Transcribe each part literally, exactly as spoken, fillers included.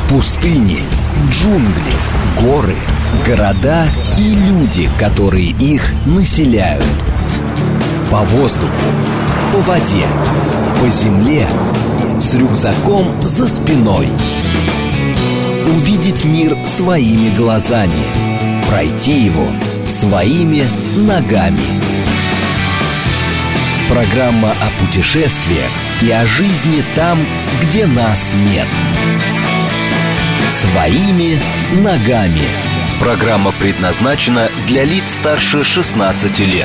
Пустыни, джунгли, горы, города и люди, которые их населяют. По воздуху, по воде, по земле, с рюкзаком за спиной. Увидеть мир своими глазами, пройти его своими ногами. Программа о путешествиях и о жизни там, где нас нет. Своими ногами. Программа предназначена для лиц старше шестнадцати лет.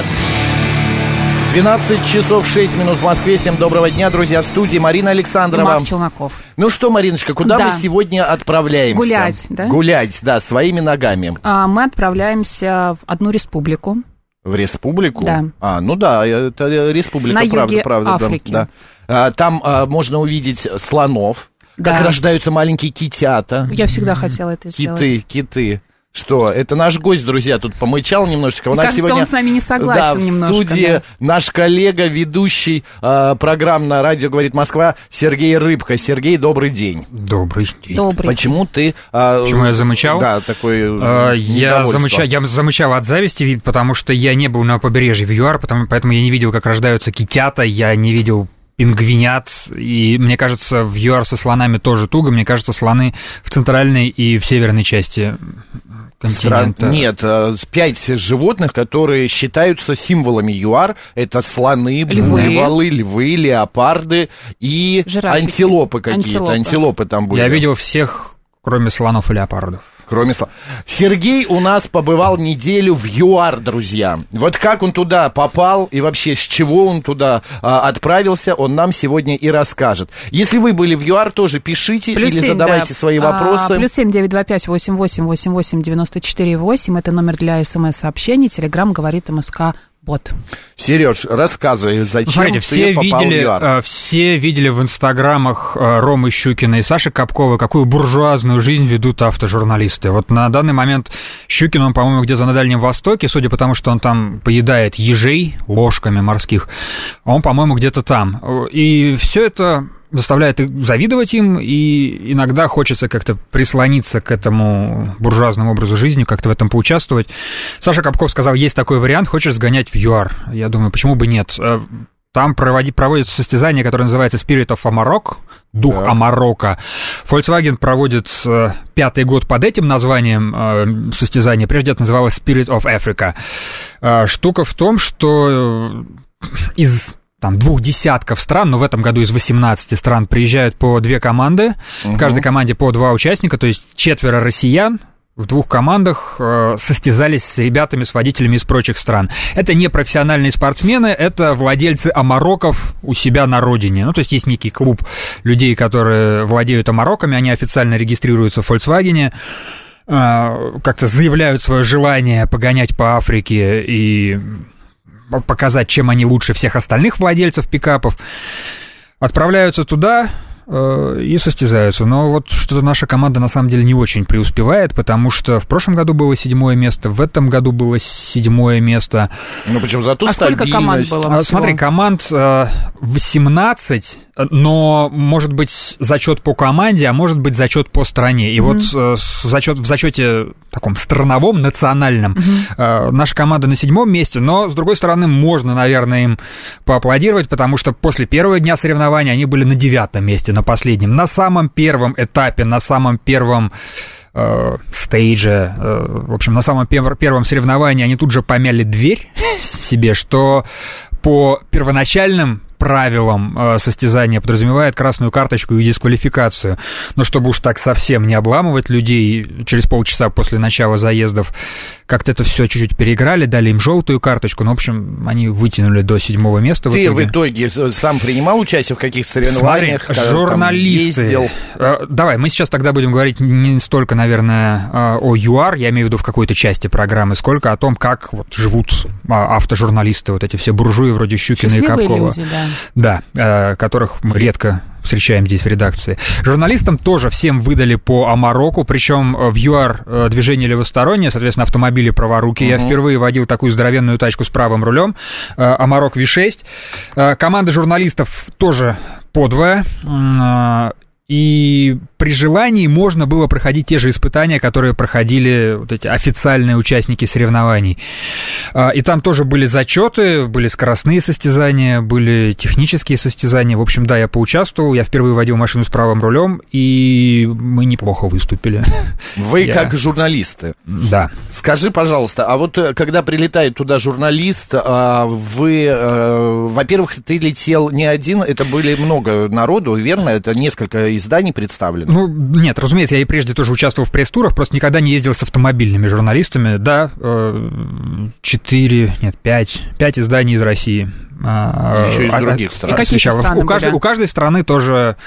двенадцать часов шесть минут в Москве. Всем доброго дня, друзья. В студии Марина Александрова. Марк Челноков. Ну что, Мариночка, куда да. мы сегодня отправляемся? Гулять, да? Гулять, да, своими ногами. А, мы отправляемся в одну республику. В республику? Да. А, ну да, это республика, на правда, юге правда. Африки. Да. А, там а, можно увидеть слонов, да. как рождаются маленькие китята. Я всегда хотела это сделать. Киты, киты. Что, это наш гость, друзья, тут помычал немножечко. У нас кажется, сегодня, он с нами не согласен да, в немножко. студии да. наш коллега, ведущий э, программ на радио «Говорит Москва» Сергей Рыбка. Сергей, добрый день. Добрый день. Добрый. Почему ты... Э, Почему я замычал? Да, такой э, я, замычал, я замычал от зависти, потому что я не был на побережье в ЮАР, потому, поэтому я не видел, как рождаются китята, я не видел пингвинят, и мне кажется, в ЮАР со слонами тоже туго, мне кажется, слоны в центральной и в северной части континента. Стран... Нет, пять животных, которые считаются символами ЮАР, это слоны, буйволы, львы, леопарды и жирафики. Антилопы какие-то, антилопы. антилопы там были. Я видел всех, кроме слонов и леопардов. Кроме слов. Сергей у нас побывал неделю в ЮАР, друзья. Вот как он туда попал и вообще с чего он туда а, отправился, он нам сегодня и расскажет. Если вы были в ЮАР, тоже пишите плюс или семь, задавайте да. свои вопросы. А, плюс семь девять два пять восемь восемь восемь восемь девяносто четыре восемь. Это номер для смс-сообщений. Телеграм говорит МСК. Вот. Сереж, рассказывай, зачем Смотрите, ты все попал видели, в ЮАР? Все видели в инстаграмах Ромы Щукина и Саши Капкова, какую буржуазную жизнь ведут автожурналисты. Вот на данный момент Щукин, он, по-моему, где-то на Дальнем Востоке, судя по тому, что он там поедает ежей ложками морских, он, по-моему, где-то там. И все это заставляет завидовать им, и иногда хочется как-то прислониться к этому буржуазному образу жизни, как-то в этом поучаствовать. Саша Капков сказал, есть такой вариант, хочешь сгонять в ЮАР? Я думаю, почему бы нет? Там проводи, проводится состязание, которое называется Spirit of Amarok, дух так. Амарока. Volkswagen проводит пятый год под этим названием состязания. Прежде это называлось Spirit of Africa. Штука в том, что из... там двух десятков стран, но в этом году из восемнадцати стран приезжают по две команды, угу. в каждой команде по два участника, то есть четверо россиян в двух командах э, состязались с ребятами, с водителями из прочих стран. Это не профессиональные спортсмены, это владельцы амароков у себя на родине. Ну, то есть есть некий клуб людей, которые владеют амароками, они официально регистрируются в Volkswagen, э, как-то заявляют свое желание погонять по Африке и показать, чем они лучше всех остальных владельцев пикапов, отправляются туда э, и состязаются. Но вот что-то наша команда на самом деле не очень преуспевает, потому что в прошлом году было седьмое место, в этом году было седьмое место. Ну, почему? Зато а стабильность. Сколько команд было всего? Смотри, команд э, восемнадцать, но может быть зачет по команде, а может быть зачет по стране. И mm-hmm. вот э, зачет, в зачете таком страновом, национальном, mm-hmm. э, наша команда на седьмом месте, но, с другой стороны, можно, наверное, им поаплодировать, потому что после первого дня соревнований они были на девятом месте, на последнем. На самом первом этапе, на самом первом э, стейдже, э, в общем, на самом пер- первом соревновании они тут же помяли дверь себе, что по первоначальным правилам э, состязания подразумевает красную карточку и дисквалификацию. Но чтобы уж так совсем не обламывать людей, через полчаса после начала заездов как-то это все чуть-чуть переиграли, дали им желтую карточку. Ну, в общем, они вытянули до седьмого места. Ты в итоге, в итоге сам принимал участие в каких-то соревнованиях? Смотри, журналисты. Ездил? Давай, мы сейчас тогда будем говорить не столько, наверное, о ЮАР, я имею в виду в какой-то части программы, сколько о том, как вот живут автожурналисты, вот эти все буржуи вроде Щукина и Капкова. Люди, да. Да, которых мы редко встречаем здесь в редакции. Журналистам тоже всем выдали по Амароку, причем в ЮАР движение левостороннее, соответственно, автомобили праворуки. Uh-huh. Я впервые водил такую здоровенную тачку с правым рулем, Амарок ви шесть. Команда журналистов тоже подвое. и при желании можно было проходить те же испытания, которые проходили вот эти официальные участники соревнований. И там тоже были зачеты, были скоростные состязания, были технические состязания. В общем, да, я поучаствовал, я впервые водил машину с правым рулем, и мы неплохо выступили. Вы я... как журналисты. Да. Скажи, пожалуйста, а вот когда прилетает туда журналист, вы, во-первых, ты летел не один, это были много народу, верно? Это несколько изданий представлены? Ну, нет, разумеется, я и прежде тоже участвовал в пресс-турах, просто никогда не ездил с автомобильными журналистами. Да, четыре, нет, пять, пять изданий из России. Еще из а, других стран. И какие страны у, каждой, у каждой страны тоже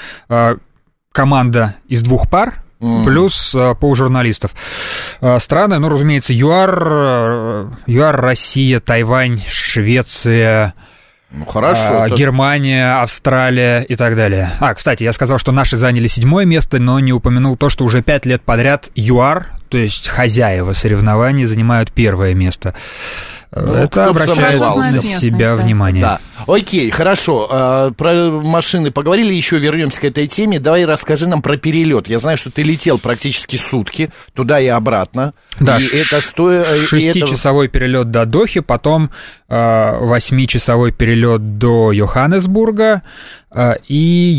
команда из двух пар, Mm. плюс uh, полжурналистов. Uh, страны, ну, разумеется, ЮАР, uh, ЮАР, Россия, Тайвань, Швеция, ну, хорошо, uh, это... Германия, Австралия и так далее. А, кстати, я сказал, что наши заняли седьмое место, но не упомянул то, что уже пять лет подряд ЮАР, то есть хозяева соревнований, занимают первое место. Ну, это обращает на себя внимание. Да. Окей, хорошо. А, про машины поговорили, еще вернемся к этой теме. Давай расскажи нам про перелет. Я знаю, что ты летел практически сутки туда и обратно. Да, и ш- это стоит... шестичасовой это... перелет до Дохи, потом э, восьмичасовой перелет до Йоханнесбурга э, и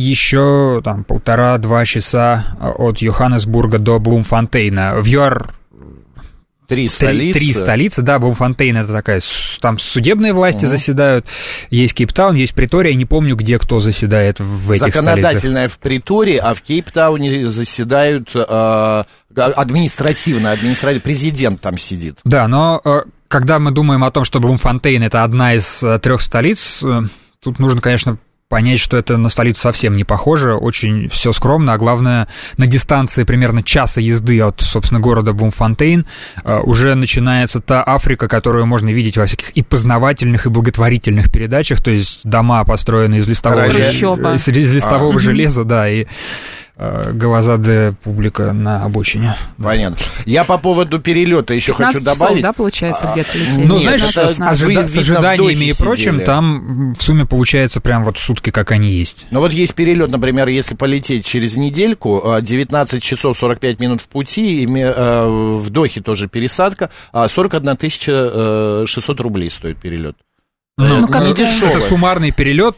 еще там полтора-два часа от Йоханнесбурга до Блумфонтейна. В ЮАР Три столицы. Три, три столицы, да, Блумфонтейн это такая, там судебные власти угу. заседают, есть Кейптаун, есть Притория, не помню, где кто заседает в этих Законодательная столицах. в Притории, а в Кейптауне заседают э, административно, административно, президент там сидит. Да, но э, когда мы думаем о том, что Блумфонтейн это одна из э, трех столиц, э, тут нужно, конечно, понять, что это на столицу совсем не похоже, очень все скромно, а главное, на дистанции примерно часа езды от, собственно, города Блумфонтейн уже начинается та Африка, которую можно видеть во всяких и познавательных, и благотворительных передачах, то есть дома, построенные из листового, из, из листового а. железа, да, и голозадая публика на обочине. Понятно. Я по поводу перелета еще хочу добавить. Часов, да, получается, а, где-то лететь? Ну, знаешь, с, ожида- с ожиданиями и прочим, сидели. Там в сумме получается прям вот сутки, как они есть. Ну, вот есть перелет, например, если полететь через недельку, девятнадцать часов сорок пять минут в пути, и в Дохе тоже пересадка, сорок одна тысяча шестьсот рублей стоит перелет. Ну, ну, не дешево. Это суммарный перелет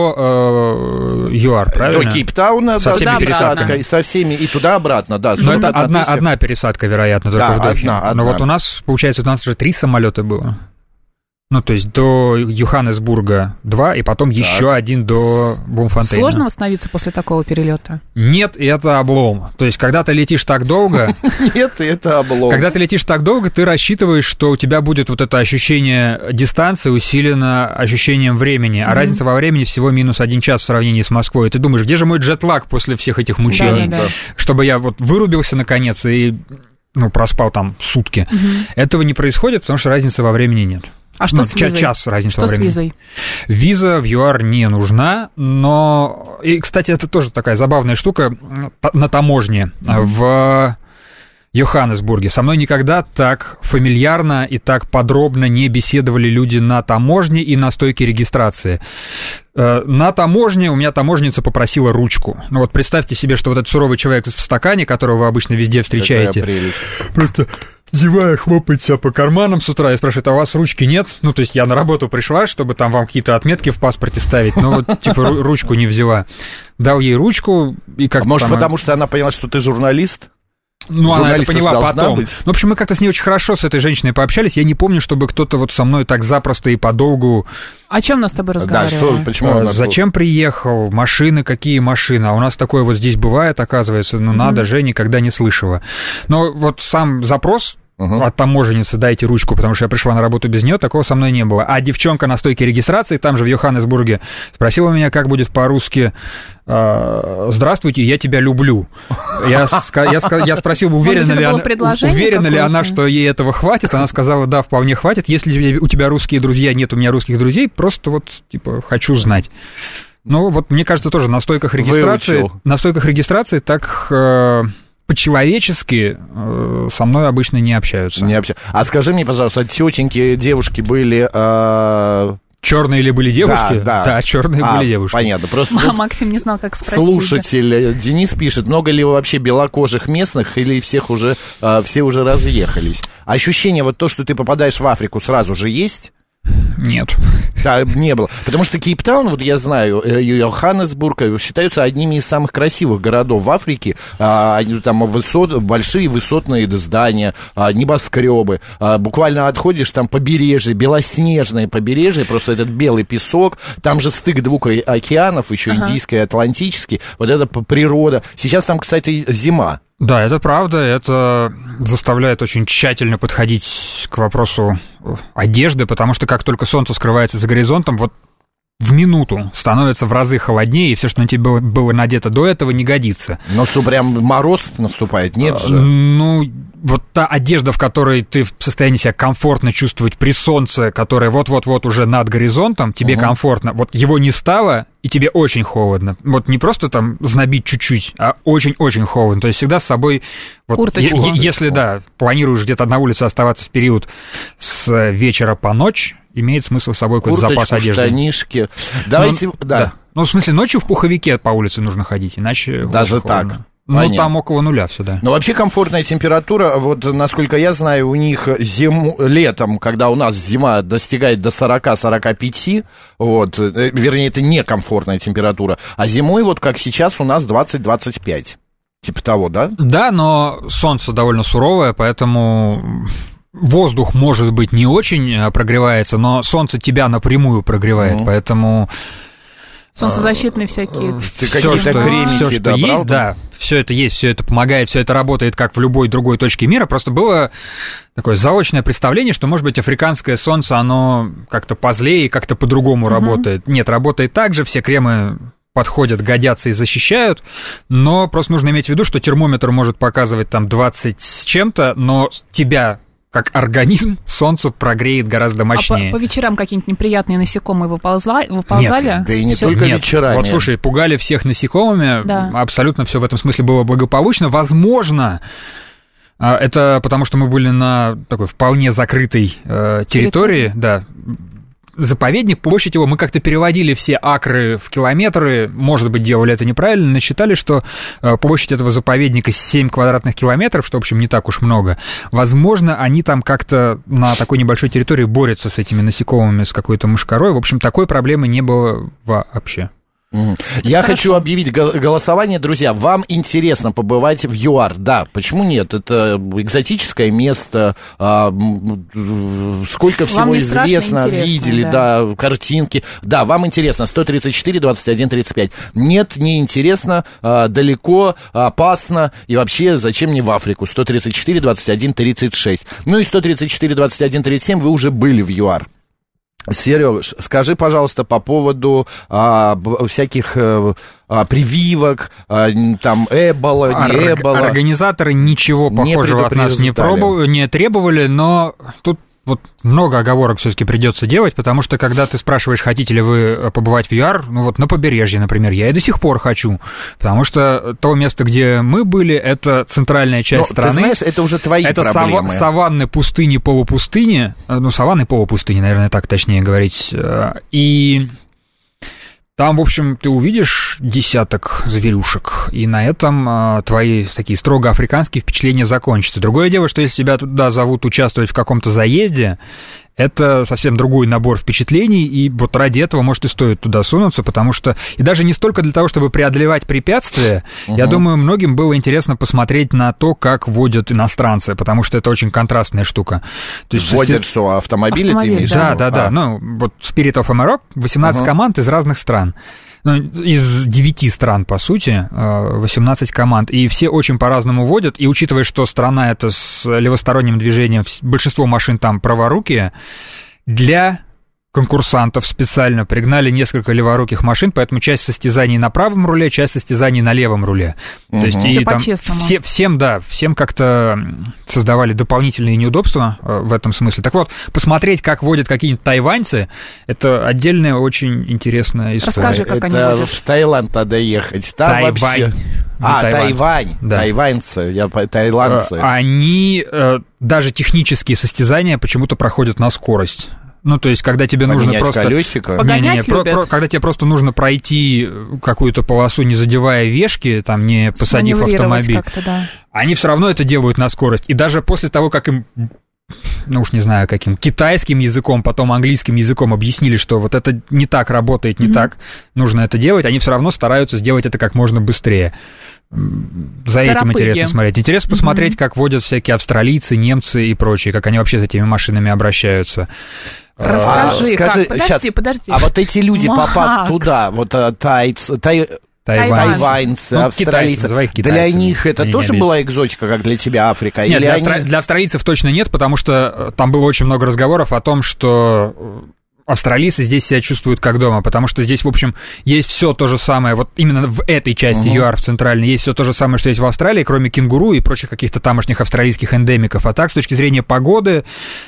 до э, ЮАР, правильно? До Кейптауна, со да, всеми пересадкой, со всеми, и туда-обратно, да. Но это одна, одна пересадка, вероятно, только да, в Дохе. Одна, одна. Но вот у нас, получается, у нас же три самолета было. Ну, то есть до Йоханнесбурга два, и потом так. еще один до Блумфонтейна. Сложно восстановиться после такого перелета? Нет, это облом. То есть, когда ты летишь так долго... Нет, это облом. Когда ты летишь так долго, ты рассчитываешь, что у тебя будет вот это ощущение дистанции усилено ощущением времени, а разница во времени всего минус один час в сравнении с Москвой. И ты думаешь, где же мой джетлаг после всех этих мучений? Чтобы я вот вырубился наконец и ну, проспал там сутки. Этого не происходит, потому что разницы во времени нет. А что ну, с визой? Час разница что во времени. С визой? Виза в ЮАР не нужна, но... И, кстати, это тоже такая забавная штука на таможне. Mm-hmm. В Йоханнесбурге со мной никогда так фамильярно и так подробно не беседовали люди на таможне и на стойке регистрации. На таможне у меня таможенница попросила ручку. Ну вот представьте себе, что вот этот суровый человек в стакане, которого вы обычно везде встречаете, просто... зевая, хлопает себя по карманам с утра и спрашивает, а у вас ручки нет? Ну, то есть я на работу пришла, чтобы там вам какие-то отметки в паспорте ставить, но вот, типа, ручку не взяла. Дал ей ручку и как-то... А может, там... потому что она поняла, что ты журналист? Ну, она это поняла потом. Быть. Ну, в общем, мы как-то с ней очень хорошо, с этой женщиной пообщались. Я не помню, чтобы кто-то вот со мной так запросто и подолгу... О чем нас с тобой разговаривали? Да, что, почему а, зачем приехал? Машины, какие машины? А у нас такое вот здесь бывает, оказывается. Ну, mm-hmm. надо же, никогда не слышала. Но вот сам запрос... Uh-huh. От таможенницы дайте ручку, потому что я пришла на работу без нее, такого со мной не было. А девчонка на стойке регистрации, там же в Йоханнесбурге, спросила меня, как будет по-русски «Здравствуйте, я тебя люблю». Я, я, я спросил, уверена, ли она, уверена ли она, что ей этого хватит. Она сказала, да, вполне хватит. Если у тебя русские друзья, нет у меня русских друзей, просто вот, типа, хочу знать. Ну, вот, мне кажется, тоже на стойках регистрации, Выучил. на стойках регистрации так... по-человечески э, со мной обычно не общаются. Не общаются. А скажи мне, пожалуйста, тетеньки, девушки были э, Черные ли были девушки? Да, да. Да, черные а, были девушки. Понятно. Просто А, вот Максим не знал, как спросить. слушатель да. Денис пишет, много ли вообще белокожих местных, или всех уже, э, все уже разъехались? Ощущение вот то, что ты попадаешь в Африку, сразу же есть? Нет. Да, не было. Потому что Кейптаун, вот я знаю, Йоханнесбург считаются одними из самых красивых городов в Африке. А, там высот, большие высотные здания, а, небоскребы. А, буквально отходишь, там побережье, белоснежное побережье, просто этот белый песок. Там же стык двух океанов, еще ага. Индийский и Атлантический. Вот это природа. Сейчас там, кстати, зима. Да, это правда, это заставляет очень тщательно подходить к вопросу одежды, потому что как только солнце скрывается за горизонтом, вот в минуту становится в разы холоднее, и все, что на тебе было, было надето до этого, не годится. Ну что, прям мороз наступает, нет же? Ну, вот та одежда, в которой ты в состоянии себя комфортно чувствовать при солнце, которое вот-вот-вот уже над горизонтом, тебе угу. комфортно, вот его не стало, и тебе очень холодно. Вот не просто там знобить чуть-чуть, а очень-очень холодно. То есть всегда с собой... Вот, курточку. Е- если, да, планируешь где-то на улице оставаться в период с вечера по ночь, имеет смысл с собой какой-то запас одежды. Штанишки. Давайте, ну, да. да. Ну, в смысле, ночью в пуховике по улице нужно ходить, иначе... Даже так? Ну, понятно. Там около нуля все, да. Но вообще комфортная температура, вот, насколько я знаю, у них зиму, летом, когда у нас зима достигает до сорок-сорок пять, вот, вернее, это не комфортная температура, а зимой, вот как сейчас, у нас двадцать-двадцать пять. Типа того, да? Да, но солнце довольно суровое, поэтому... Воздух, может быть, не очень прогревается, но солнце тебя напрямую прогревает, mm-hmm. поэтому... Солнцезащитные всякие... Ты какие-то кремики, все, что да, есть, правда? Да, все это есть, все это помогает, все это работает, как в любой другой точке мира. Просто было такое заочное представление, что, может быть, африканское солнце, оно как-то позлее, как-то по-другому mm-hmm. работает. Нет, работает так же, все кремы... подходят, годятся и защищают, но просто нужно иметь в виду, что термометр может показывать там двадцать с чем-то, но тебя, как организм, солнце прогреет гораздо мощнее. А по, по вечерам какие-нибудь неприятные насекомые выползла, выползали? Нет, да и не всё? только Нет. вечерами. Вот слушай, пугали всех насекомыми, да. Абсолютно все в этом смысле было благополучно. Возможно, это потому что мы были на такой вполне закрытой э, территории, Территория. да. Заповедник, площадь его, мы как-то переводили все акры в километры, может быть, делали это неправильно, но считали, что площадь этого заповедника семь квадратных километров, что, в общем, не так уж много. Возможно, они там как-то на такой небольшой территории борются с этими насекомыми, с какой-то мошкарой. В общем, такой проблемы не было вообще. Я Хорошо. хочу объявить голосование, друзья. Вам интересно побывать в ЮАР? Да, почему нет? Это экзотическое место. А, сколько всего вам известно, видели, да. да, картинки. Да, вам интересно. сто тридцать четыре двадцать один тридцать пять. Нет, не интересно, а, далеко, опасно. И вообще, зачем мне в Африку? сто тридцать четыре двадцать один тридцать шесть. Ну и сто тридцать четыре двадцать один тридцать семь вы уже были в ЮАР. Сереж, скажи, пожалуйста, по поводу а, всяких а, прививок, а, там, эбола, не эбола. Организаторы ничего похожего от нас не, пробовали, не требовали, но тут вот много оговорок все-таки придется делать, потому что когда ты спрашиваешь, хотите ли вы побывать в ЮАР, ну вот на побережье, например, я и до сих пор хочу, потому что то место, где мы были, это центральная часть Но, страны. Ты знаешь, это уже твои это проблемы. Это саванны, пустыни, полупустыни, ну саванны, полупустыни, наверное, так точнее говорить, и... Там, в общем, ты увидишь десяток зверюшек, и на этом а, твои такие строго африканские впечатления закончатся. Другое дело, что если тебя туда зовут участвовать в каком-то заезде, это совсем другой набор впечатлений, и вот ради этого, может, и стоит туда сунуться, потому что... И даже не столько для того, чтобы преодолевать препятствия, угу. я думаю, многим было интересно посмотреть на то, как водят иностранцы, потому что это очень контрастная штука. То есть, водят если... что, автомобили, Автомобиль, ты имеешь? Да, да, да. А. Ну, вот Spirit of Amarok, восемнадцать угу. команд из разных стран. Ну, из девяти стран, по сути, восемнадцать команд, и все очень по-разному водят, и учитывая, что страна эта с левосторонним движением, большинство машин там праворукие, для конкурсантов специально пригнали несколько леворуких машин, поэтому часть состязаний на правом руле, часть состязаний на левом руле. Угу. То есть, все и там по-честному. Все, всем, да, всем как-то создавали дополнительные неудобства в этом смысле. Так вот, посмотреть, как водят какие-нибудь тайваньцы, это отдельная очень интересная история. Расскажи, как это они водят. В Таиланд надо ехать. Там Тайвань. вообще... А, Тайвань. Тайвань, Да. Тайваньцы, я, таиландцы. Они, даже технические состязания почему-то проходят на скорость. Ну, то есть, когда тебе Поменять нужно просто... колесико. Погонять Не, не, не, про, про, когда тебе просто нужно пройти какую-то полосу, не задевая вешки, там, не посадив автомобиль, да. Они все равно это делают на скорость. И даже после того, как им, ну уж не знаю, каким, китайским языком, потом английским языком объяснили, что вот это не так работает, не mm-hmm. так нужно это делать, они все равно стараются сделать это как можно быстрее. За Торопыги. Этим интересно смотреть. Интересно посмотреть, mm-hmm. как водят всякие австралийцы, немцы и прочие, как они вообще с этими машинами обращаются. Расскажи, а, как? скажи, Подожди, щас, подожди. А вот эти люди, Макс. попав туда, вот тайц, тай, Тайвань. тайваньцы, ну, австралийцы, китайцы, для них это они тоже была экзотика, как для тебя Африка? Нет, Или для, они... австра... для австралийцев точно нет, потому что там было очень много разговоров о том, что австралийцы здесь себя чувствуют как дома, потому что здесь, в общем, есть все то же самое, вот именно в этой части uh-huh. ЮАР, в центральной, есть все то же самое, что есть в Австралии, кроме кенгуру и прочих каких-то тамошних австралийских эндемиков. А так, с точки зрения погоды,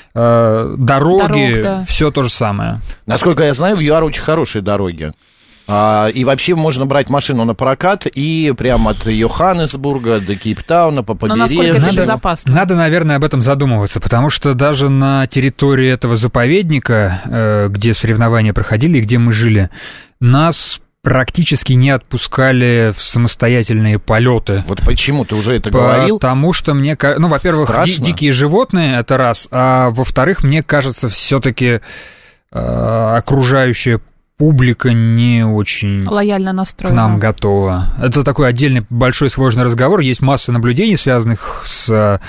э, дороги, Дорог, да. все то же самое. Насколько я знаю, в ЮАР очень хорошие дороги. А, и вообще можно брать машину на прокат и прямо от Йоханнесбурга до Кейптауна по побережью. Но насколько это надо, безопасно? Надо, наверное, об этом задумываться, потому что даже на территории этого заповедника, где соревнования проходили, где мы жили, нас практически не отпускали в самостоятельные полеты. Вот почему ты уже это говорил? Потому что мне, ну, во-первых, ди- дикие животные, это раз, а во-вторых, мне кажется, все-таки э, окружающая публика не очень лояльно настроена. К нам готова. Это такой отдельный большой сложный разговор. Есть масса наблюдений, связанных с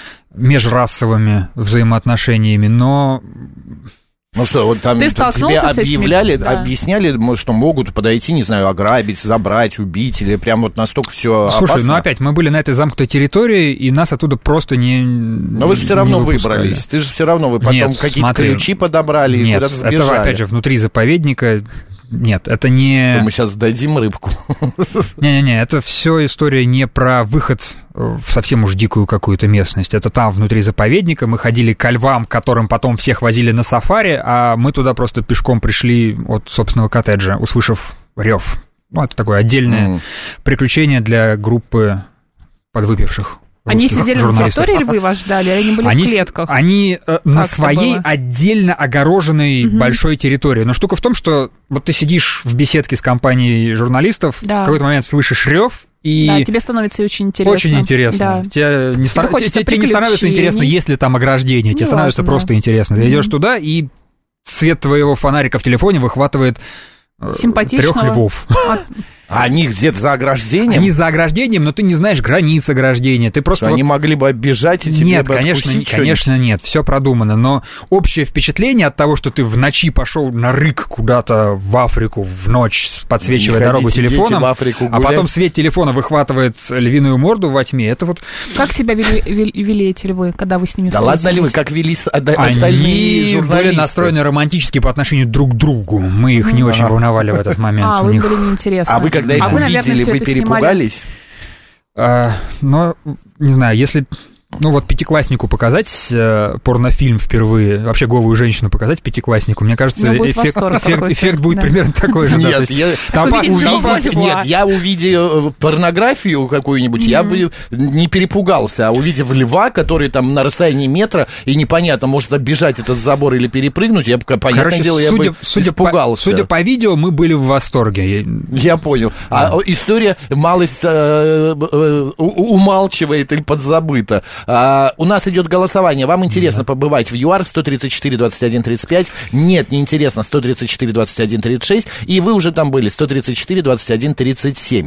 межрасовыми взаимоотношениями, но... Ну что, вот там тебе объявляли, да. объясняли, что могут подойти, не знаю, ограбить, забрать, убить, или прям вот настолько все опасно? Слушай, ну опять, мы были на этой замкнутой территории, и нас оттуда просто не Но вы же все равно выбрались, ты же все равно, вы потом Нет, какие-то смотри, ключи подобрали и куда-то сбежали. Нет, это, опять же, внутри заповедника... Нет, это не... То мы сейчас дадим рыбку. Не-не-не, это все история не про выход в совсем уж дикую какую-то местность. Это там, внутри заповедника, мы ходили ко львам, которым потом всех возили на сафари, а мы туда просто пешком пришли от собственного коттеджа, услышав рев. Ну, это такое отдельное mm. приключение для группы подвыпивших. Они сидели на территории, львы вас ждали, или они были они, в клетках? Они э, на своей отдельно огороженной угу. большой территории. Но штука в том, что вот ты сидишь в беседке с компанией журналистов, да. в какой-то момент слышишь рев, и... Да, тебе становится очень интересно. Очень интересно. Да. Тебе, не, стар... тебе, тебе не становится интересно, есть ли там ограждение, тебе становится важно, просто да. интересно. Ты идешь туда, и свет твоего фонарика в телефоне выхватывает трех львов. А они где-то за ограждением? Они за ограждением, но ты не знаешь границ ограждения. Ты просто что вот... они могли бы оббежать и тебе нет, бы конечно, откусить конечно, нет, все продумано. Но общее впечатление от того, что ты в ночи пошел на рык куда-то в Африку в ночь, подсвечивая не дорогу телефоном, а потом свет телефона выхватывает львиную морду во тьме, это вот... Как себя вели, вели, вели эти львы, когда вы с ними встретились? Да ладно ли вы, как вели остальные они журналисты? Они были настроены романтически по отношению друг к другу. Мы их не очень волновали в этот момент. А, вы были неинтересны. А вы, когда их увидели, вы перепугались? А, ну, не знаю, если... Ну, вот пятикласснику показать э, порнофильм впервые, вообще голую женщину показать пятикласснику, мне кажется, эффект, эффект, эффект будет да. примерно такой же. Нет, да, я, там, увидеть, нет я увидев порнографию какую-нибудь, mm-hmm. я бы не перепугался, а увидев льва, который там на расстоянии метра, и непонятно, может оббежать этот забор или перепрыгнуть, я, понятное Короче, дело, судя, я бы судя испугался. По, судя по видео, мы были в восторге. Я понял. Да. А история малость э, э, умалчивает или подзабыта. Uh, у нас идет голосование. Вам интересно да. побывать в ЮАР сто тридцать четыре двадцать один тридцать пять? Нет, не интересно сто тридцать четыре двадцать один тридцать шесть. И вы уже там были сто тридцать четыре двадцать один тридцать семь.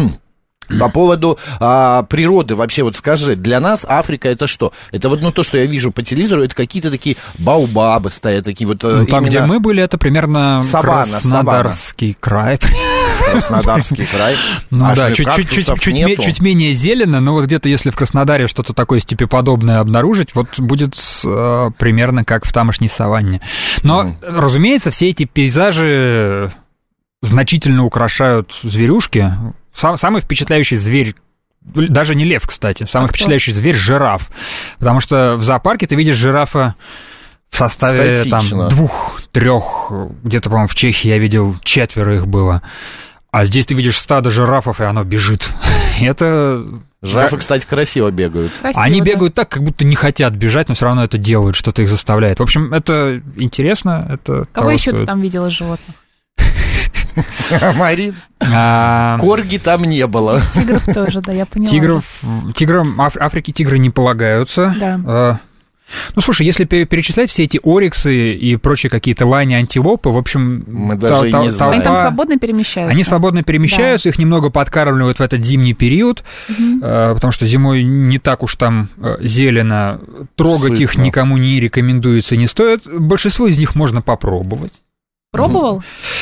По поводу а, природы, вообще вот скажи, для нас Африка это что? Это вот ну, то, что я вижу по телевизору, это какие-то такие баобабы стоят, такие вот... Ну, там, где мы были, это примерно саванна, Краснодарский саванна. край. Краснодарский край. Ну а да, чуть-чуть чуть менее зелено, но вот где-то если в Краснодаре что-то такое степеподобное обнаружить, вот будет э, примерно как в тамошней саванне. Но, mm. разумеется, все эти пейзажи значительно украшают зверюшки. Сам, самый впечатляющий зверь, даже не лев, кстати, самый а впечатляющий кто? зверь — жираф. Потому что в зоопарке ты видишь жирафа в составе там, двух-трех, где-то, по-моему, в Чехии я видел четверо их было. А здесь ты видишь стадо жирафов, и оно бежит. Это... Жирафы, кстати, красиво бегают. Красиво, Они да. бегают так, как будто не хотят бежать, но все равно это делают, что-то их заставляет. В общем, это интересно. Это Кого еще ты там видел из животных? Марин? А... Корги там не было. Тигров тоже, да, я поняла. Тигров, тиграм, Аф, Африке тигры не полагаются. Да. А, ну, слушай, если перечислять все эти ориксы и прочие какие-то лани, антилопы, в общем... Мы даже та, и не та, знаем. Они там свободно перемещаются. Они свободно перемещаются, да. Их немного подкармливают в этот зимний период, угу. потому что зимой не так уж там зелено, трогать Сытно. Их никому не рекомендуется, не стоит. Большинство из них можно попробовать. Пробовал?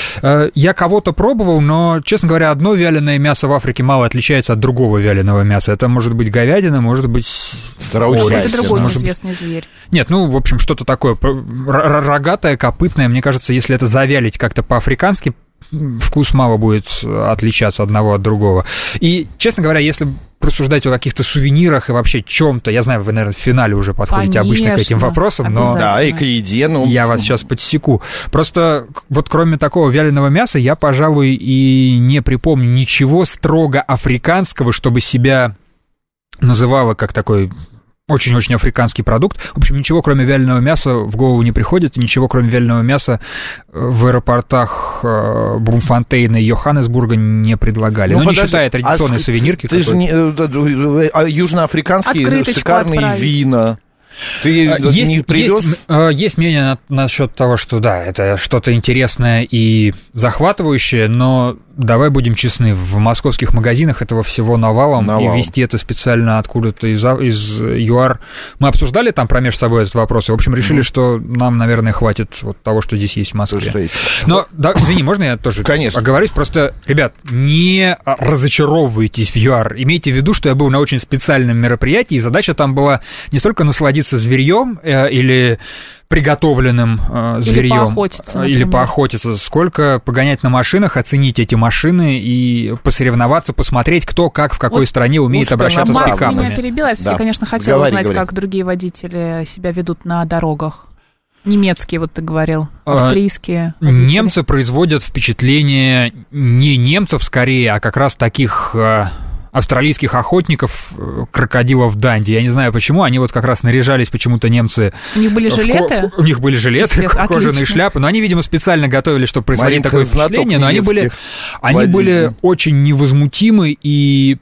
Я кого-то пробовал, но, честно говоря, одно вяленое мясо в Африке мало отличается от другого вяленого мяса. Это может быть говядина, может быть... Страусятина. Это другой может неизвестный быть... зверь. Нет, ну, в общем, что-то такое рогатое, копытное. Мне кажется, если это завялить как-то по-африкански, вкус мало будет отличаться одного от другого. И, честно говоря, если рассуждать о каких-то сувенирах и вообще чем-то, я знаю, вы, наверное, в финале уже подходите Конечно, обычно к этим вопросам, но да, и к еде, ну... я вас сейчас подсеку. Просто вот кроме такого вяленого мяса я, пожалуй, и не припомню ничего строго африканского, чтобы себя называло как такой... очень-очень африканский продукт. В общем, ничего, кроме вяленого мяса, в голову не приходит, ничего, кроме вяленого мяса, в аэропортах Блумфонтейна и Йоханнесбурга не предлагали. Ну, ну подожди, не считая традиционной а сувенирки. Ты же не, южноафриканские Открыточку шикарные отправить. Вина. Ты есть, не привез? Есть, есть мнение насчет того, что да, это что-то интересное и захватывающее, но давай будем честны, в московских магазинах этого всего навалом, навалом. И везти это специально откуда-то из, из ЮАР. Мы обсуждали там промеж собой этот вопрос, и, в общем, решили, mm-hmm. что нам, наверное, хватит вот того, что здесь есть в Москве. Что есть. Но, да, извини, можно я тоже Конечно. оговорюсь? Просто, ребят, не разочаровывайтесь в ЮАР. Имейте в виду, что я был на очень специальном мероприятии, и задача там была не столько насладиться зверьем э, или приготовленным э, зверьем, или поохотиться, или поохотиться, сколько погонять на машинах, оценить эти машины и посоревноваться, посмотреть, кто как в какой вот, стране умеет ну, обращаться с пикапами. Меня стеребила, я все-таки, да. конечно, хотела говори, узнать, говори. Как другие водители себя ведут на дорогах. Немецкие, вот ты говорил, австрийские. А, немцы производят впечатление не немцев скорее, а как раз таких... австралийских охотников, крокодилов Данди. Я не знаю почему, они вот как раз наряжались почему-то немцы. У них были жилеты? В, в, у них были жилеты, кожаные Отлично. Шляпы, но они, видимо, специально готовили, чтобы производить такое впечатление, но они были, они были очень невозмутимы и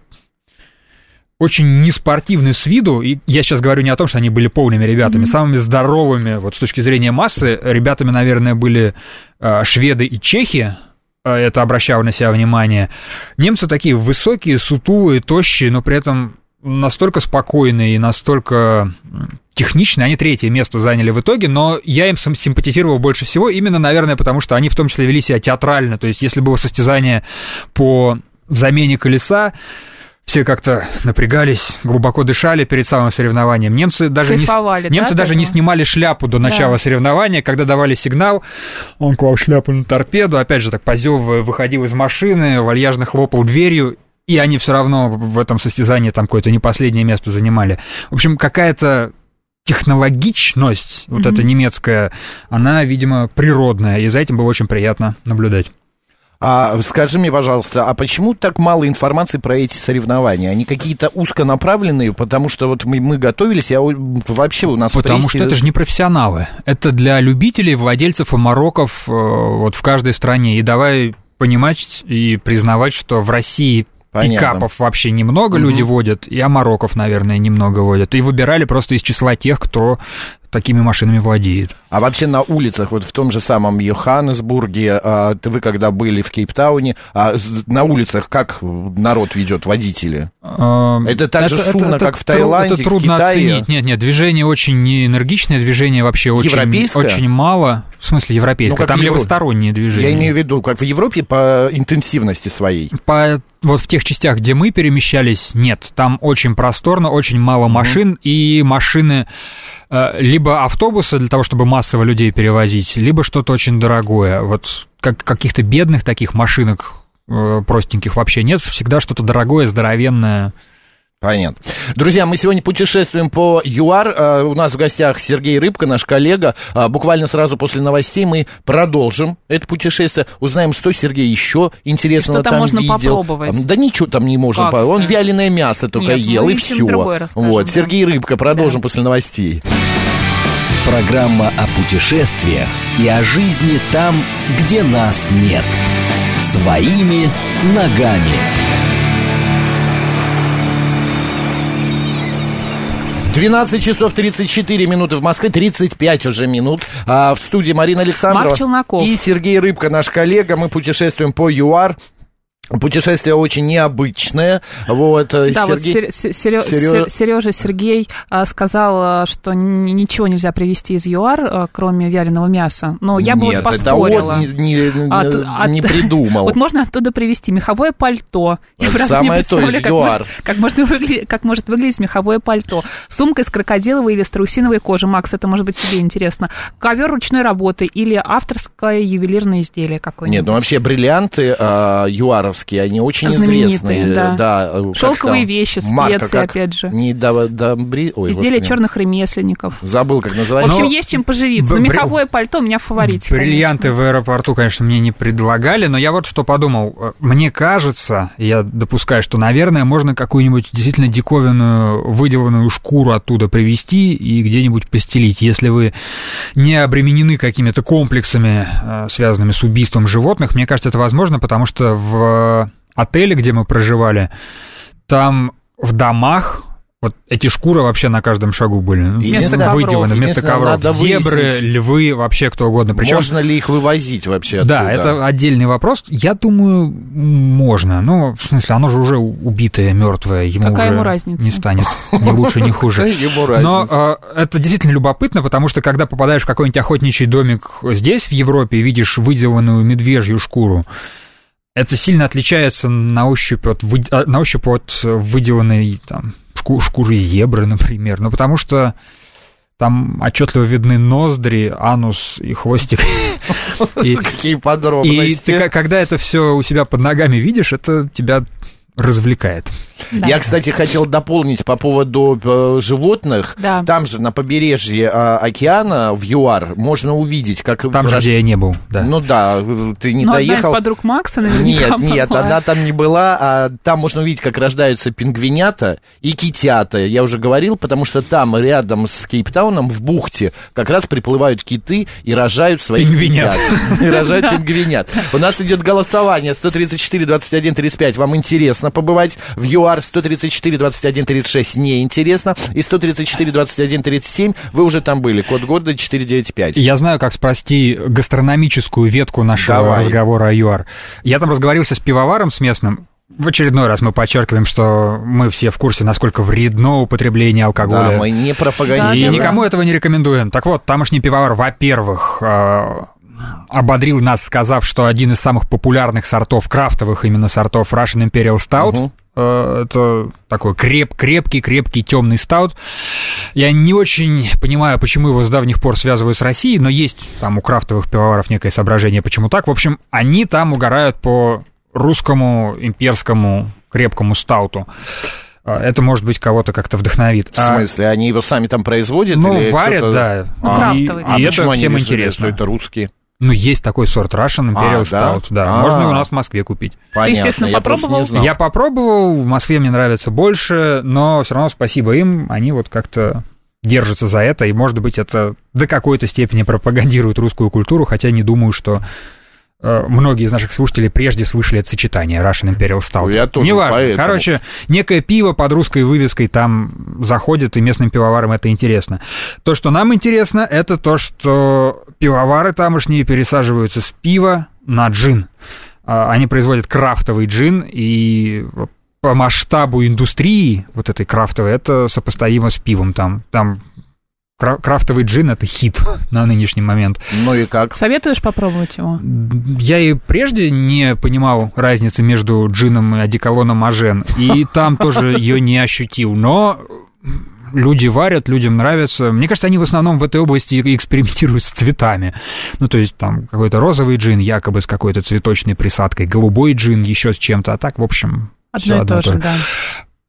очень неспортивны с виду, и я сейчас говорю не о том, что они были полными ребятами, mm-hmm. самыми здоровыми, вот с точки зрения массы, ребятами, наверное, были э, шведы и чехи, это обращало на себя внимание. Немцы такие высокие, сутулые, тощие, но при этом настолько спокойные и настолько техничные. Они третье место заняли в итоге, но я им симпатизировал больше всего именно, наверное, потому что они в том числе вели себя театрально. То есть, если было состязание по замене колеса, все как-то напрягались, глубоко дышали перед самым соревнованием. Немцы даже, не, немцы да, даже не снимали шляпу до начала да. соревнования. Когда давали сигнал, он клал шляпу на торпеду, опять же так позевывая, выходил из машины, вальяжно хлопал дверью, и они все равно в этом состязании там какое-то не последнее место занимали. В общем, какая-то технологичность, mm-hmm. вот эта немецкая, она, видимо, природная, и за этим было очень приятно наблюдать. А скажи мне, пожалуйста, а почему так мало информации про эти соревнования? Они какие-то узконаправленные, потому что вот мы, мы готовились, я вообще у нас... Потому прессе... что это же не профессионалы, это для любителей, владельцев амароков вот в каждой стране. И давай понимать и признавать, что в России... Понятно. Пикапов вообще немного угу. люди водят, и амароков, наверное, немного водят. И выбирали просто из числа тех, кто такими машинами владеет. А вообще на улицах, вот в том же самом Йоханнесбурге, а, вы когда были в Кейптауне, а, на улицах как народ ведет, водители? А, это так же это, шумно, это, как это, в Таиланде, это трудно в Китае? Оценить. Нет, нет, движение очень неэнергичное, движение вообще очень, очень мало. В смысле европейское? Ну, там левосторонние движения. Я имею в виду, как в Европе по интенсивности своей. По, вот в тех частях, где мы перемещались, нет. Там очень просторно, очень мало машин, mm-hmm. и машины... либо автобусы для того, чтобы массово людей перевозить, либо что-то очень дорогое. Вот как, каких-то бедных таких машинок э, простеньких вообще нет. Всегда что-то дорогое, здоровенное. Понятно. Друзья, мы сегодня путешествуем по ЮАР. У нас в гостях Сергей Рыбка, наш коллега. Буквально сразу после новостей мы продолжим это путешествие. Узнаем, что Сергей еще интересного что там, там можно видел. Попробовать. Да ничего там не можно. Как? Он вяленое мясо только Нет, ел, ну, и все. Вот, да. Сергей Рыбка. Продолжим да. после новостей. Программа о путешествиях и о жизни там, где нас нет. Своими ногами. двенадцать часов тридцать четыре минуты в Москве, тридцать пять уже минут. А в студии Марина Александрова Марк Челноков и Сергей Рыбка, наш коллега. Мы путешествуем по ЮАР. Путешествие очень необычное. Вот, да, Сергей... вот Серё... Серё... Сережа Сергей а, сказал, что н- ничего нельзя привезти из ЮАР, а, кроме вяленого мяса. Но я бы Нет, вот поспорила. Нет, это он не, не, а, от, не придумал. Вот можно оттуда привезти меховое пальто. Я это самое то из как ЮАР. Может, как, можно выгля... как может выглядеть меховое пальто. Сумка из крокодиловой или страусиновой кожи. Макс, это может быть тебе интересно. Ковер ручной работы или авторское ювелирное изделие какое-нибудь. Нет, ну вообще бриллианты э, юаровские, они очень известные. Да. Да, шелковые вещи, специи, марка, как... опять же. Не до, до бри... Ой, изделия господи. черных ремесленников. Забыл, как называется. В общем, есть чем поживиться. Б- но меховое пальто у меня в фаворите. Бриллианты конечно. В аэропорту, конечно, мне не предлагали, но я вот что подумал. Мне кажется, я допускаю, что, наверное, можно какую-нибудь действительно диковинную, выделанную шкуру оттуда привезти и где-нибудь постелить, если вы не обременены какими-то комплексами, связанными с убийством животных. Мне кажется, это возможно, потому что в отеле, где мы проживали, там в домах вот эти шкуры вообще на каждом шагу были выделаны вместо ковров. Зебры, выяснить, львы, вообще кто угодно. Причем, можно ли их вывозить вообще оттуда? Да, это отдельный вопрос. Я думаю, можно. Ну, в смысле, оно же уже убитое, мертвое. Ему Какая уже ему разница? Не станет ни лучше, ни хуже. Ему разница. Но э, это действительно любопытно, потому что когда попадаешь в какой-нибудь охотничий домик здесь, в Европе, и видишь выделанную медвежью шкуру, это сильно отличается на ощупь от, вы... на ощупь от выделанной там, шку... шкуры зебры, например. Ну, потому что там отчетливо видны ноздри, анус и хвостик. Какие подробности. И ты, когда это все у себя под ногами видишь, это тебя развлекает. Да. Я, кстати, хотел дополнить по поводу э, животных. Да. Там же на побережье э, океана в ЮАР можно увидеть, как... Там же, где я не был, да. Ну да, ты не Но доехал. одна из подруг Макса наверняка Нет, нет, была. она там не была. А там можно увидеть, как рождаются пингвинята и китята. Я уже говорил, потому что там рядом с Кейптауном в бухте как раз приплывают киты и рожают своих пингвинят. китят. И рожают пингвинят. У нас идет голосование сто тридцать четыре двадцать один тридцать пять. Вам интересно побывать в ЮАР? Сто тридцать четыре двадцать один тридцать шесть неинтересно. И сто тридцать четыре двадцать один тридцать семь вы уже там были. Код города четыре девять пять. Я знаю, как спасти гастрономическую ветку нашего Давай. разговора о ЮАР. Я там разговаривался с пивоваром, с местным. В очередной раз мы подчеркиваем, что мы все в курсе, насколько вредно употребление алкоголя. Да, мы не пропагандируем. И никому этого не рекомендуем. Так вот, тамошний пивовар, во-первых, ободрил нас, сказав, что один из самых популярных сортов, крафтовых именно сортов, Russian Imperial Stout, угу. Это такой креп, крепкий, крепкий темный стаут. Я не очень понимаю, почему его с давних пор связывают с Россией, но есть там у крафтовых пивоваров некое соображение, почему так. В общем, они там угорают по русскому имперскому крепкому стауту. Это, может быть, кого-то как-то вдохновит. В смысле, они его сами там производят? Ну, или варят, да. Ну, крафтовый. А, и а это почему всем они решили, интересно. что это русские? Ну, есть такой сорт Russian Imperial а, Stout, да. да. А-а-а. Можно и у нас в Москве купить. Понятно, Ты, естественно, я попробовал? Не знал. Я попробовал, в Москве мне нравится больше, но все равно спасибо им, они вот как-то держатся за это, и, может быть, это до какой-то степени пропагандирует русскую культуру, хотя не думаю, что э, многие из наших слушателей прежде слышали это сочетание Russian Imperial Stout. Я тоже Неважно. поэтому. Короче, некое пиво под русской вывеской там заходит, и местным пивоварам это интересно. То, что нам интересно, это то, что пивовары тамошние пересаживаются с пива на джин. Они производят крафтовый джин, и по масштабу индустрии вот этой крафтовой это сопоставимо с пивом. Там, там крафтовый джин — это хит на нынешний момент. Ну и как? Советуешь попробовать его? Я и прежде не понимал разницы между джином и одеколоном Ажен, и там тоже ее не ощутил, но люди варят, людям нравится. Мне кажется, они в основном в этой области экспериментируют с цветами. Ну, то есть там какой-то розовый джин, якобы с какой-то цветочной присадкой, голубой джин, еще с чем-то, а так, в общем, одно и то же, да.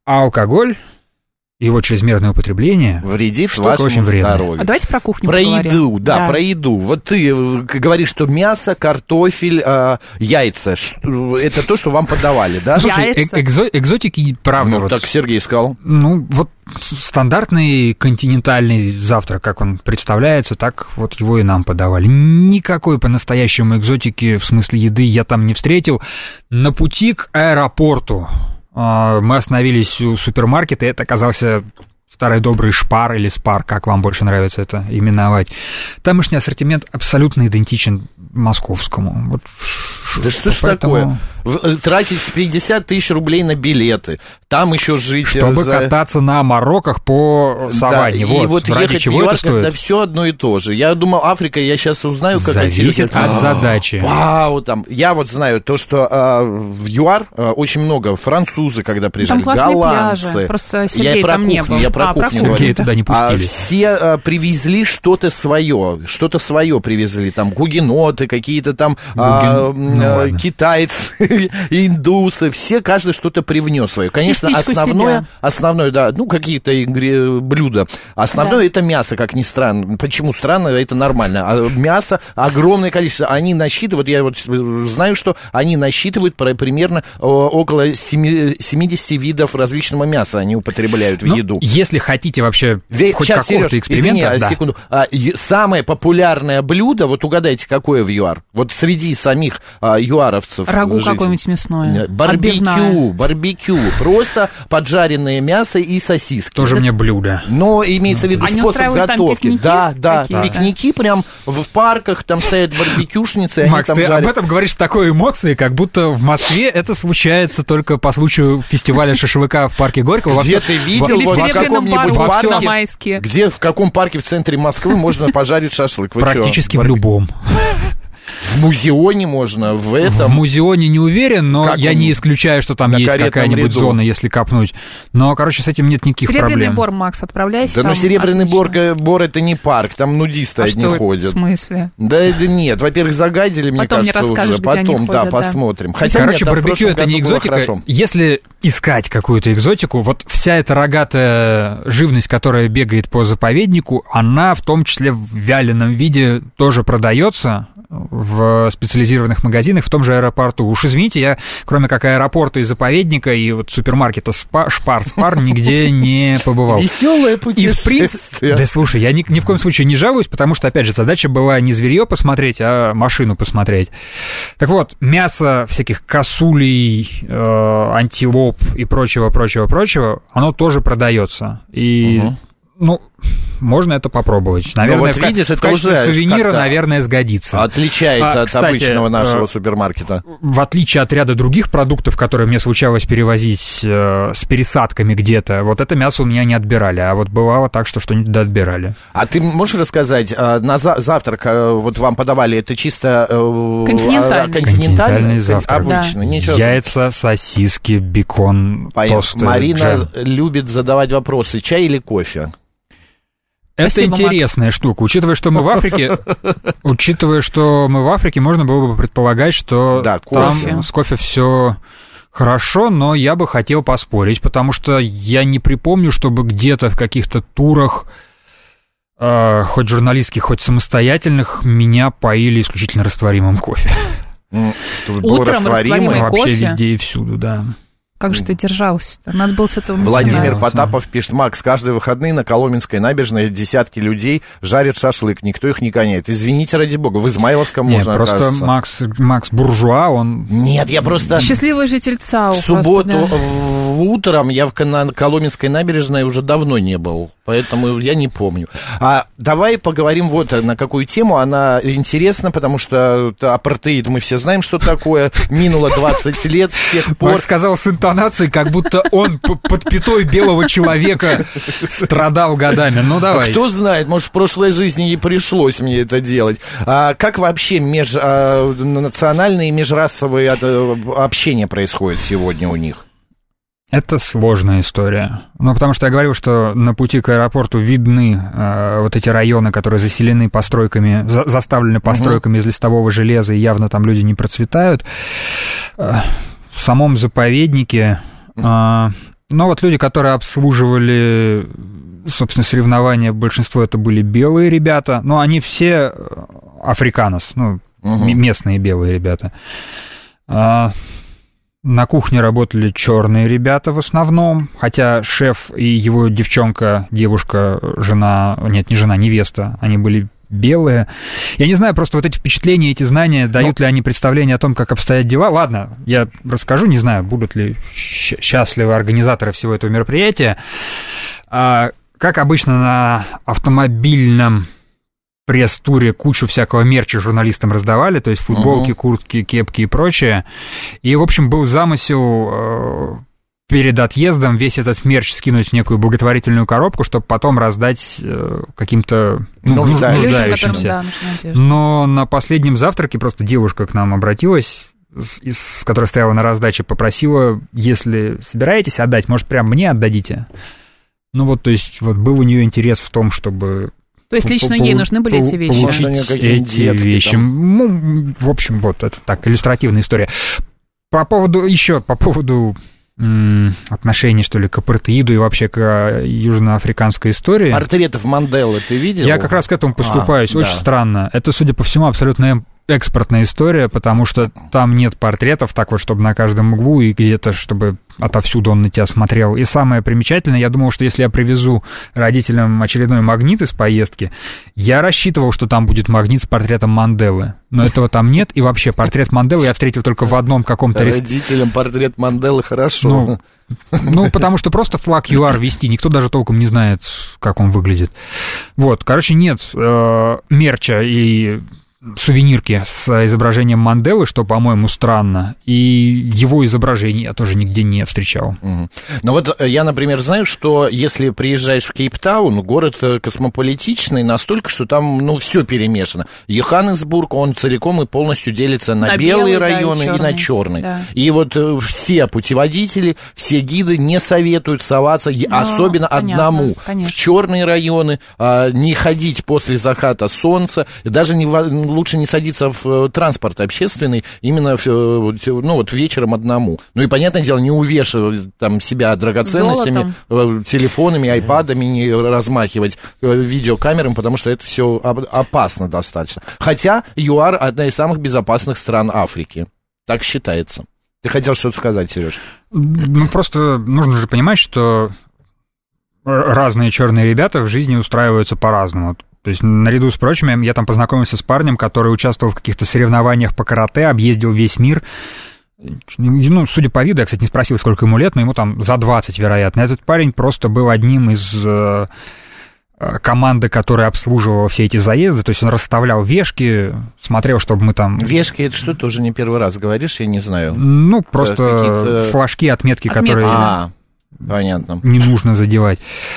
А алкоголь, его чрезмерное употребление вредит штука вашему очень вредная. здоровью. А давайте про кухню Про поговорим. еду, да, Да. про еду. Вот ты э, говоришь, что мясо, картофель, э, яйца, ш- это то, что вам подавали, да? Слушай, Яйца. э- экзо- экзотики, правда, Ну, вот, так Сергей сказал. ну, вот стандартный континентальный завтрак, как он представляется, так вот его и нам подавали. Никакой по-настоящему экзотики в смысле еды я там не встретил. На пути к аэропорту э, мы остановились у супермаркета, и это оказался старый добрый Шпар или Спар, как вам больше нравится это именовать. Тамошний ассортимент абсолютно идентичен московскому. Вот, Да что ж поэтому, такое? В- Тратить пятьдесят тысяч рублей на билеты, там еще жить... э, Чтобы за- кататься на Марокках по саванне. Да, вот, и вот ради ехать чего в ЮАР, это стоит? когда все одно и то же. Я думал, Африка, я сейчас узнаю, как... Зависит они- от задачи. Вау, там, я вот знаю то, что а, в ЮАР а, очень много французы, когда приезжали, Там классные голландцы. пляжи. Просто я Сергей и про там не кухню, был. я про А, про кухню кухню, говорю. Сергея туда не А пустили. все а, привезли что-то свое, что-то свое привезли, там гугеноты, какие-то там а, Гуген- ну а, ладно. китайцы, индусы, все, каждый что-то привнес свое. Конечно, Частичку основное, себя. основное, да, ну, какие-то ингре- блюда. Основное Да. это мясо, как ни странно. Почему странно, это нормально. А мясо огромное количество. Они насчитывают, я вот знаю, что они насчитывают про- примерно о, около семи- семьдесят видов различного мяса они употребляют в Ну, еду. если хотите вообще Ве- хоть Сейчас, какого-то Сереж, эксперимента, извини, а, да. секунду. А, е- самое популярное блюдо, вот угадайте, какое в ЮАР? Вот среди самих а, юаровцев. Рагу жителей. какое-нибудь мясное. Барбекю, Отбивная. барбекю. Просто поджаренное мясо и сосиски. Тоже мне блюдо. Но имеется в виду Они способ устраивают там готовки. пикники Да, да, какие-то? пикники прям в парках, там стоят барбекюшницы, они Макс, там ты жарят. об этом говоришь с такой эмоцией, как будто в Москве это случается только по случаю фестиваля шашлыка в парке Горького. Во Где всё- ты видел Или в вот в Серебряном каком-нибудь бару во на парке? Майске. Где, в каком парке в центре Москвы можно пожарить шашлык? Вы чё, Практически в барбекю? любом. В музеоне можно, в В этом. музеоне не уверен, но Как я он? не исключаю, что там На есть каретном какая-нибудь ряду. зона, если копнуть. Но, короче, с этим нет никаких Серебряный проблем. бор, Макс, отправляйся. Да ну там Серебряный отлично. бор, э, бор это не парк, там нудисты А одни что, ходят. в смысле? Да, да нет, во-первых, загадили, мне Потом мне кажется, расскажешь, уже. где они Потом, да, ходят, да. посмотрим. Хотя Короче, нет, да, в барбекю прошлом это не году было экзотика. хорошо. Если искать какую-то экзотику, вот вся эта рогатая живность, которая бегает по заповеднику, она в том числе в вяленом виде тоже продается в специализированных магазинах в том же аэропорту. Уж извините, я, кроме как аэропорта и заповедника, и вот супермаркета Спа, Шпар, Спар, нигде не побывал. Веселое И в принципе... путешествие. Да слушай, я ни, ни в коем случае не жалуюсь, потому что, опять же, задача была не зверье посмотреть, а машину посмотреть. Так вот, мясо всяких косулей, э, антилоп и прочего, прочего, прочего, оно тоже продается. И, Угу. ну, можно это попробовать. Наверное, вот в, ка- видишь, в это качестве уже сувенира, как-то наверное, сгодится. Отличает А, от кстати, обычного нашего э, супермаркета. В отличие от ряда других продуктов, которые мне случалось перевозить э, с пересадками где-то, вот это мясо у меня не отбирали, а вот бывало так, что что-нибудь отбирали. А ты можешь рассказать, а, на за- завтрак а, вот вам подавали, это чисто э, Континентальный. а, континентальный? Континентальный завтрак. Обычно, Да. ничего. Яйца, сосиски, бекон, Понятно. тосты, Марина джем. любит задавать вопросы, чай или кофе? Это Спасибо, интересная штука. Учитывая, что мы в Африке, учитывая, что мы в Африке, можно было бы предполагать, что Да, там кофе. с кофе все хорошо, но я бы хотел поспорить, потому что я не припомню, чтобы где-то в каких-то турах, э, хоть журналистских, хоть самостоятельных, меня поили исключительно растворимым кофе. М, тут был Утром растворимый Вообще кофе? везде и всюду, да. Как же ты держался-то? Надо было с этого Владимир начинать. Потапов пишет: Макс, каждые выходные на Коломенской набережной десятки людей жарят шашлык, никто их не гоняет. Извините, ради бога, в Измайловском Нет, можно, просто окажется. Макс, Макс буржуа, он... Нет, я просто... Счастливый житель ЦАУ. В субботу просто, да. в- утром я в, на Коломенской набережной уже давно не был, поэтому я не помню. А давай поговорим вот на какую тему. Она интересна, потому что апартеид мы все знаем, что такое. Минуло двадцать лет с тех пор. Макс сказал с интонацией, как будто он п- под пятой белого человека страдал годами. Ну, давай. Кто знает, может, в прошлой жизни и пришлось мне это делать. А как вообще межнациональное и межрасовое э, общение происходит сегодня у них? Это сложная история. Ну, потому что я говорил, что на пути к аэропорту видны э, вот эти районы, которые заселены постройками, за- заставлены постройками из листового железа, и явно там люди не процветают. Э, в самом заповеднике... э, Но вот люди, которые обслуживали, собственно, соревнования, большинство это были белые ребята, но они все африканос, ну, угу. местные белые ребята. А, на кухне работали черные ребята в основном, хотя шеф и его девчонка, девушка, жена, нет, не жена, невеста, они были белые. Я не знаю, просто вот эти впечатления, эти знания, дают Но... ли они представление о том, как обстоят дела. Ладно, я расскажу, не знаю, будут ли счастливы организаторы всего этого мероприятия. А, как обычно на автомобильном пресс-туре кучу всякого мерча журналистам раздавали, то есть футболки, uh-huh. куртки, кепки и прочее. И, в общем, был замысел перед отъездом весь этот мерч скинуть в некую благотворительную коробку, чтобы потом раздать каким-то ну, нуждающимся. Да, но на последнем завтраке просто девушка к нам обратилась, из, которая стояла на раздаче, попросила, если собираетесь отдать, может, прям мне отдадите. Ну вот, то есть, вот был у нее интерес в том, чтобы... То есть лично ей нужны были эти вещи? Получить эти вещи. Ну, в общем, вот это так, иллюстративная история. По поводу, еще по поводу... отношение, что ли, к апартеиду и вообще к южноафриканской истории. Портретов Манделы ты видел? Я как раз к этому поступаюсь. А, Очень да. странно. Это, судя по всему, абсолютно экспортная история, потому что там нет портретов так вот, чтобы на каждом углу и где-то, чтобы отовсюду он на тебя смотрел. И самое примечательное, я думал, что если я привезу родителям очередной магнит из поездки, я рассчитывал, что там будет магнит с портретом Манделы. Но этого там нет, и вообще портрет Манделы я встретил только в одном каком-то... Родителям портрет Манделы хорошо. Ну, ну, потому что просто флаг ЮАР вести, никто даже толком не знает, как он выглядит. Вот, короче, нет э, мерча и... сувенирки с изображением Манделы, что, по-моему, странно, и его изображение я тоже нигде не встречал. Угу. Ну вот я, например, знаю, что если приезжаешь в Кейптаун, город космополитичный настолько, что там, ну, все перемешано. Йоханнесбург, он целиком и полностью делится на, на белые белый, районы да, и, и на черные. Да. И вот все путеводители, все гиды не советуют соваться, ну, особенно понятно, одному, конечно. В черные районы, не ходить после заката солнца, даже не лучше не садиться в транспорт общественный именно в, ну, вот вечером одному. Ну и, понятное дело, не увешивать там себя драгоценностями, Золотом. телефонами, айпадами, не размахивать видеокамерами, потому что это все опасно достаточно. Хотя ЮАР одна из самых безопасных стран Африки. Так считается. Ты хотел что-то сказать, Сереж? Ну, просто нужно же понимать, что разные черные ребята в жизни устраиваются по-разному. То есть, наряду с прочим, я там познакомился с парнем, который участвовал в каких-то соревнованиях по карате, объездил весь мир. Ну, судя по виду, я, кстати, не спросил, сколько ему лет, но ему там за двадцать, вероятно. Этот парень просто был одним из э, команды, которая обслуживала все эти заезды. То есть, он расставлял вешки, смотрел, чтобы мы там... Вешки, это что, тоже не первый раз говоришь, я не знаю. Ну, просто какие-то... флажки, отметки, отметки. которые а, понятно. не нужно задевать.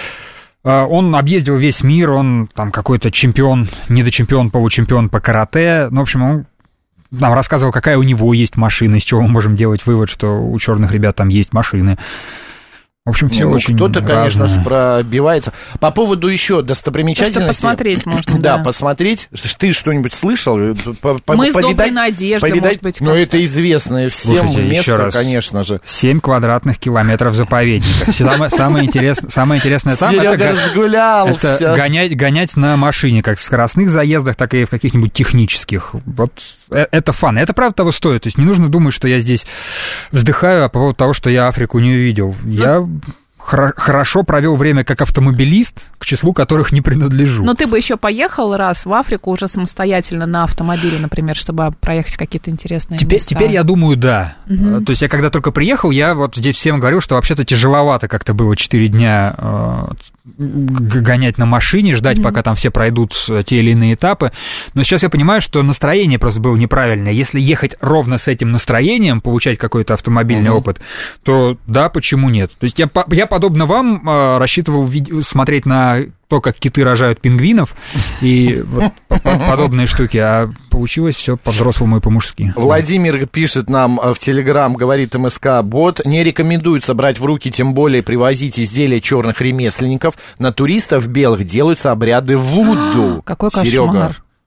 Он объездил весь мир, он там какой-то чемпион, недочемпион, получемпион по карате. Ну, в общем, он нам рассказывал, какая у него есть машина, из чего мы можем делать вывод, что у черных ребят там есть машины. В общем, все ну, очень кто-то, разное. Конечно же, пробивается. По поводу еще достопримечательностей... То, что посмотреть можно, да. Да, посмотреть. Ты что-нибудь слышал? Мы с Доброй Надеждой, может быть. Ну, это известное всем Слушайте, место, раз. конечно же. семь квадратных километров заповедника. Самое, самое, интересное, самое интересное там... Серега это, разгулялся. Это гонять, гонять на машине, как в скоростных заездах, так и в каких-нибудь технических. Вот это фан. Это правда того стоит. То есть не нужно думать, что я здесь вздыхаю по поводу того, что я Африку не увидел. Я... хорошо провел время как автомобилист, к числу которых не принадлежу. Но ты бы еще поехал раз в Африку уже самостоятельно на автомобиле, например, чтобы проехать какие-то интересные теперь, места. Теперь я думаю, да. Угу. То есть я когда только приехал, я вот здесь всем говорил, что вообще-то тяжеловато как-то было четыре дня э, гонять на машине, ждать, угу. пока там все пройдут те или иные этапы. Но сейчас я понимаю, что настроение просто было неправильное. Если ехать ровно с этим настроением, получать какой-то автомобильный угу. опыт, то да, почему нет? То есть я, я подобно вам э, рассчитывал вид- смотреть на то, как киты рожают пингвинов и вот подобные штуки, а получилось все по-взрослому и по-мужски. Владимир пишет нам в Телеграм, говорит МСК-бот, не рекомендуется брать в руки, тем более привозить изделия черных ремесленников. На туристов белых делаются обряды вуду. Какой Серега. кошмар.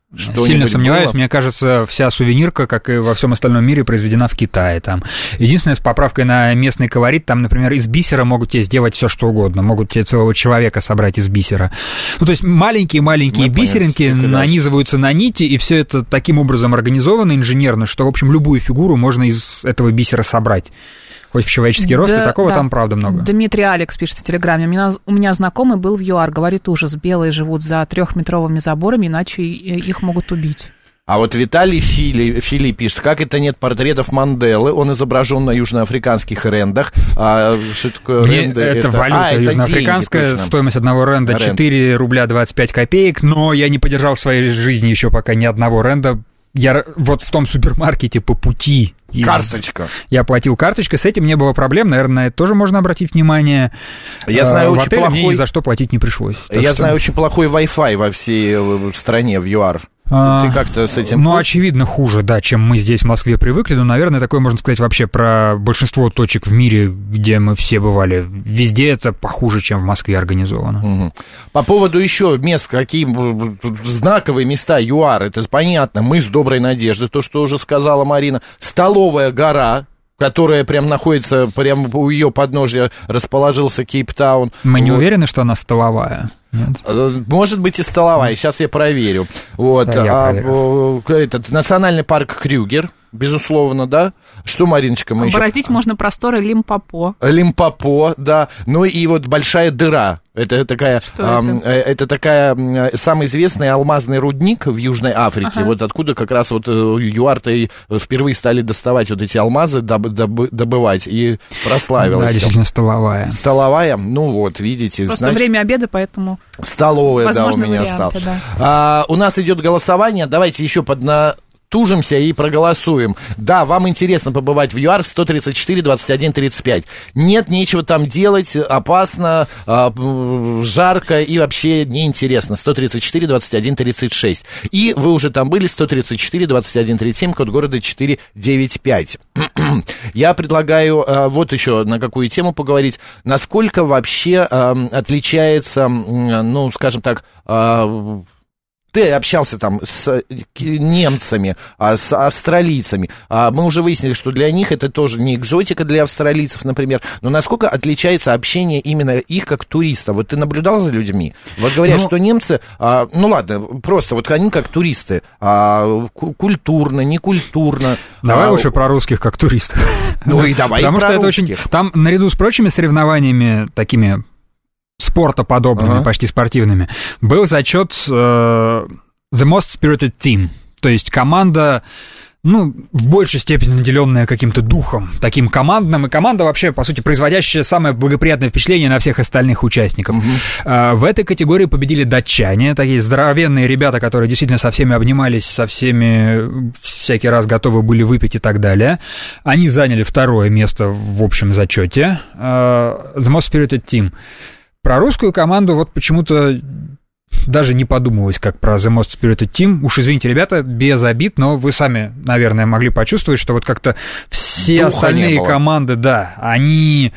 Сильно сомневаюсь, было? Мне кажется, вся сувенирка, как и во всем остальном мире, произведена в Китае. Там. Единственное, с поправкой на местный колорит, там, например, из бисера могут тебе сделать все что угодно, могут тебе целого человека собрать из бисера. Ну, то есть маленькие-маленькие бисеринки нанизываются на нити, и все это таким образом организовано инженерно, что, в общем, любую фигуру можно из этого бисера собрать. Хоть в человеческий рост, да, и такого да. там, правда, много. Дмитрий Алекс пишет в Телеграме. У меня, у меня знакомый был в ЮАР, говорит, ужас, белые живут за трехметровыми заборами, иначе их могут убить. А вот Виталий Фили, Фили пишет, как это нет портретов Манделы, он изображен на южноафриканских рендах. А, что такое ренды? Это, это валюта а, южноафриканская, деньги, стоимость одного ренда Ренд. четыре рубля двадцать пять копеек, но я не подержал в своей жизни еще пока ни одного ренда. Я вот в том супермаркете по пути... Из... Карточка. Я платил карточкой, с этим не было проблем, наверное, на это тоже можно обратить внимание. Я знаю, в очень отеле плохой... мне ни за что платить не пришлось. Я что... знаю очень плохой Wi-Fi во всей стране в ЮАР. А, Ты как-то с этим... Ну, очевидно, хуже, да, чем мы здесь в Москве привыкли. Но, наверное, такое можно сказать вообще про большинство точек в мире, где мы все бывали. Везде это похуже, чем в Москве организовано. Угу. По поводу еще мест, какие знаковые места ЮАР, это понятно. Мыс Доброй Надежды, то, что уже сказала Марина. Столовая гора, которая прям находится, прямо у ее подножья расположился Кейптаун. Мы не вот. уверены, что она столовая? Нет. Может быть и столовая, сейчас я проверю. Вот, да, я а, этот национальный парк Крюгер, безусловно, да. Что, Мариночка, мы Обратить еще... можно просторы Лимпопо. Лимпопо, да. Ну и вот большая дыра. Это такая, а, это? это такая самый известный алмазный рудник в Южной Африке. Ага. Вот откуда как раз вот ЮАР-то и впервые стали доставать вот эти алмазы, доб- доб- добывать, и прославилась. Да, действительно, столовая. Столовая, ну вот, видите. Просто значит, время обеда, поэтому... Столовая, да, у меня стала. Да. А, у нас идет голосование. Давайте еще поднатужимся и проголосуем. Да, вам интересно побывать в ЮАР, сто тридцать четыре двадцать один тридцать пять. Нет, нечего там делать, опасно, а, жарко и вообще неинтересно. сто тридцать четыре двадцать один тридцать шесть. И вы уже там были, сто тридцать четыре двадцать один тридцать семь, код города четыреста девяносто пять. Я предлагаю а, вот еще на какую тему поговорить. Насколько вообще а, отличается, ну, скажем так, а, ты общался там с немцами, с австралийцами. Мы уже выяснили, что для них это тоже не экзотика для австралийцев, например. Но насколько отличается общение именно их как туристов? Вот ты наблюдал за людьми? Вот говорят, ну, что немцы, ну ладно, просто вот они как туристы, культурно, некультурно. Давай лучше про русских как туристов. Ну и давай Потому что это очень... Там наряду с прочими соревнованиями такими... спорта подобными, uh-huh. почти спортивными, был зачет uh, The Most Spirited Team, то есть команда, ну, в большей степени наделенная каким-то духом, таким командным, и команда вообще, по сути, производящая самое благоприятное впечатление на всех остальных участников. Uh-huh. Uh, в этой категории победили датчане, такие здоровенные ребята, которые действительно со всеми обнимались, со всеми всякий раз готовы были выпить и так далее. Они заняли второе место в общем зачете. Uh, The Most Spirited Team. Про русскую команду вот почему-то даже не подумалось, как про The Most Spirited Team. Уж извините, ребята, без обид, но вы сами, наверное, могли почувствовать, что вот как-то все Духа остальные команды, да, они...